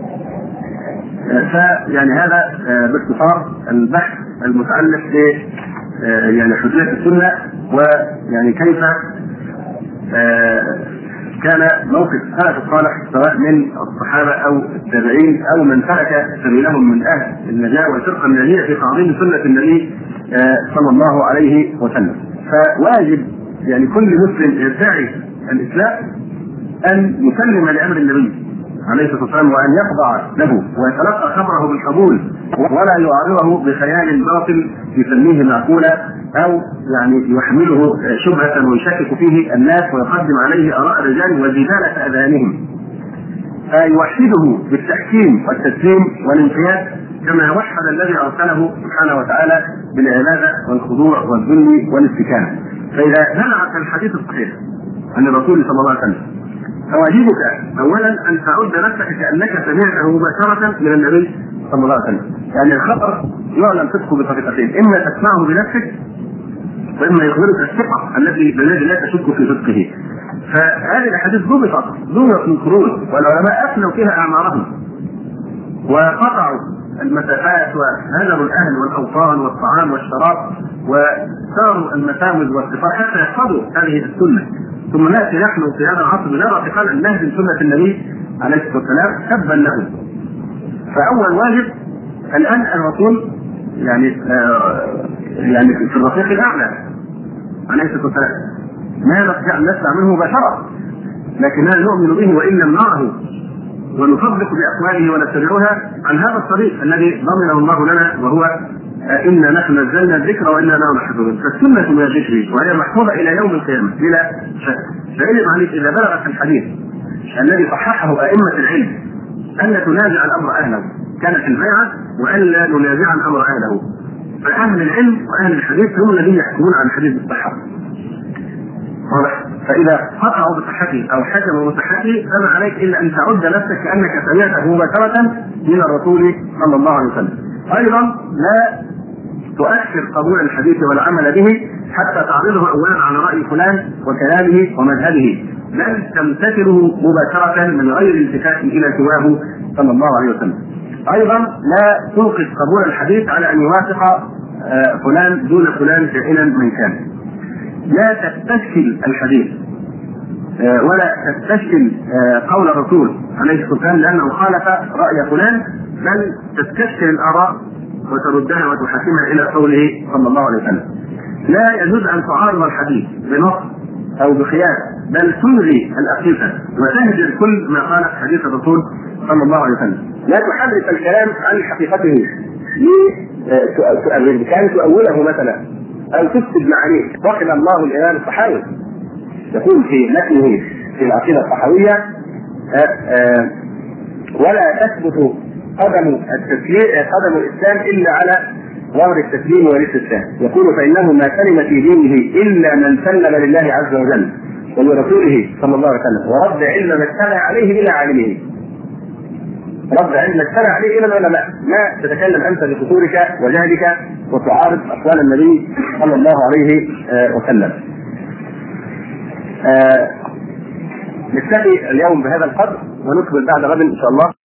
فيعني هذا باختصار البحث المتعلق ب يعني حجية السنة، ويعني كيف كان موقف السلف الصالح سواء من الصحابة أو التابعين أو من سلك سبيلهم من أهل النجاة والفرقة الناجية في تعظيم سنة النبي صلى الله عليه وسلم. فواجب يعني كل مسلم يدعي الإسلام أن يسلم لأمر النبي عليه الصلاة والسلام وأن يخضع له ويتلقى خبره بالقبول ولا يعارضه بخيال باطل يسميه معقولا أو يعني يحمله شبهة ويشكك فيه الناس ويقدم عليه آراء الرجال وزبالة أذانهم، فيوحده بالتحكيم والتسليم والانقياد كما وحد الذي أرسله سبحانه وتعالى بالعبادة والخضوع والذل والاستكانة. فإذا نزعت الحديث الصحيح عن الرسول صلى الله عليه وسلم فواجبك أولا أن تعد نفسك كأنك سمعته مباشرة من النبي صلى الله عليه وسلم. يعني الخبر يعلم صدقه بطريقتين، إما تسمعه بنفسك وإما يخبرك الثقة التي الذي لا تشك في صدقه. فهذه الأحاديث ضبطت ضبطت من قرون والعلماء أفنوا فيها أعمارهم وقطعوا المسافات وهجروا الأهل والأوطان والطعام والشراب وساروا المساوز والسفار حتى يحفظوا هذه السنة. ثم نأتي نحن في هذا العصر نرى في أن نهدم سنة النبي عليه الصلاة والسلام سبا له. فأول واجب الآن الرسول يعني آه يعني في الرفيق الأعلى عليه الصلاة والسلام ما نستطيع أن نسمع منه مباشرة، لكننا نؤمن به وإن لم نره ونصدق بأقواله ونتبعها عن هذا الطريق الذي ضمنه الله لنا وهو إنا نحن نزلنا الذكر وإنا له محفوظون. فالسنة من الذكر وهي محفوظة إلى يوم القيامة بلا شك. فيجب عليك إذا بلغت الحديث الذي صححه أئمة العلم أن تنازع الأمر أهله، كانت البيعة وألا ننازع الأمر أهله. فأهل العلم وأهل الحديث هم الذين يحكمون عن الحديث بالصحة. فإذا قطعوا بصحته أو حكموا بصحته فما عليك إلا أن تعد نفسك كأنك سمعته مباشرة من الرسول صلى الله عليه وسلم. أيضا لا تؤثر قبول الحديث والعمل به حتى تعرضه أولا على رأي فلان وكلامه ومذهبه، بل تمتثله مباشرة من غير التفات إلى سواه صلى الله عليه وسلم. أيضا لا توقف قبول الحديث على أن يوافق فلان دون فلان كائنا من كان. لا تستشكل الحديث ولا تستشكل قول الرسول عليه الصلاة والسلام لأنه خالف رأي فلان، بل تستشكل الآراء وتردها وتحكمها إلى قوله صلى الله عليه وسلم. لا يجوز أن تعارض الحديث بنص أو بخيار، بل تلغي الأقيسة وتهجر كل ما قال حديث الرسول صلى الله عليه وسلم. لا تحرف الكلام عن حقيقته كان تؤوله مثلا أو تفسد معانيه. رحم الله الإمام الطحاوي يقول في متنه في العقيدة الطحاوية ولا تثبت قدم التسليم قدم الإسلام إلا على ظهر التسليم والاستسلام. يقول فإنه ما سلم في دينه إلا من سلم لله عز وجل ولرسوله صلى الله عليه وسلم ورد علم ما اتبع عليه إلى عالمه. رد علم ما اتبع عليه إلى العلماء. ما تتكلم أنت بقصورك وجهلك وتعارض أقوال النبي صلى الله عليه وسلم. نكتفي اليوم بهذا القدر ونكمل بعد غد إن شاء الله.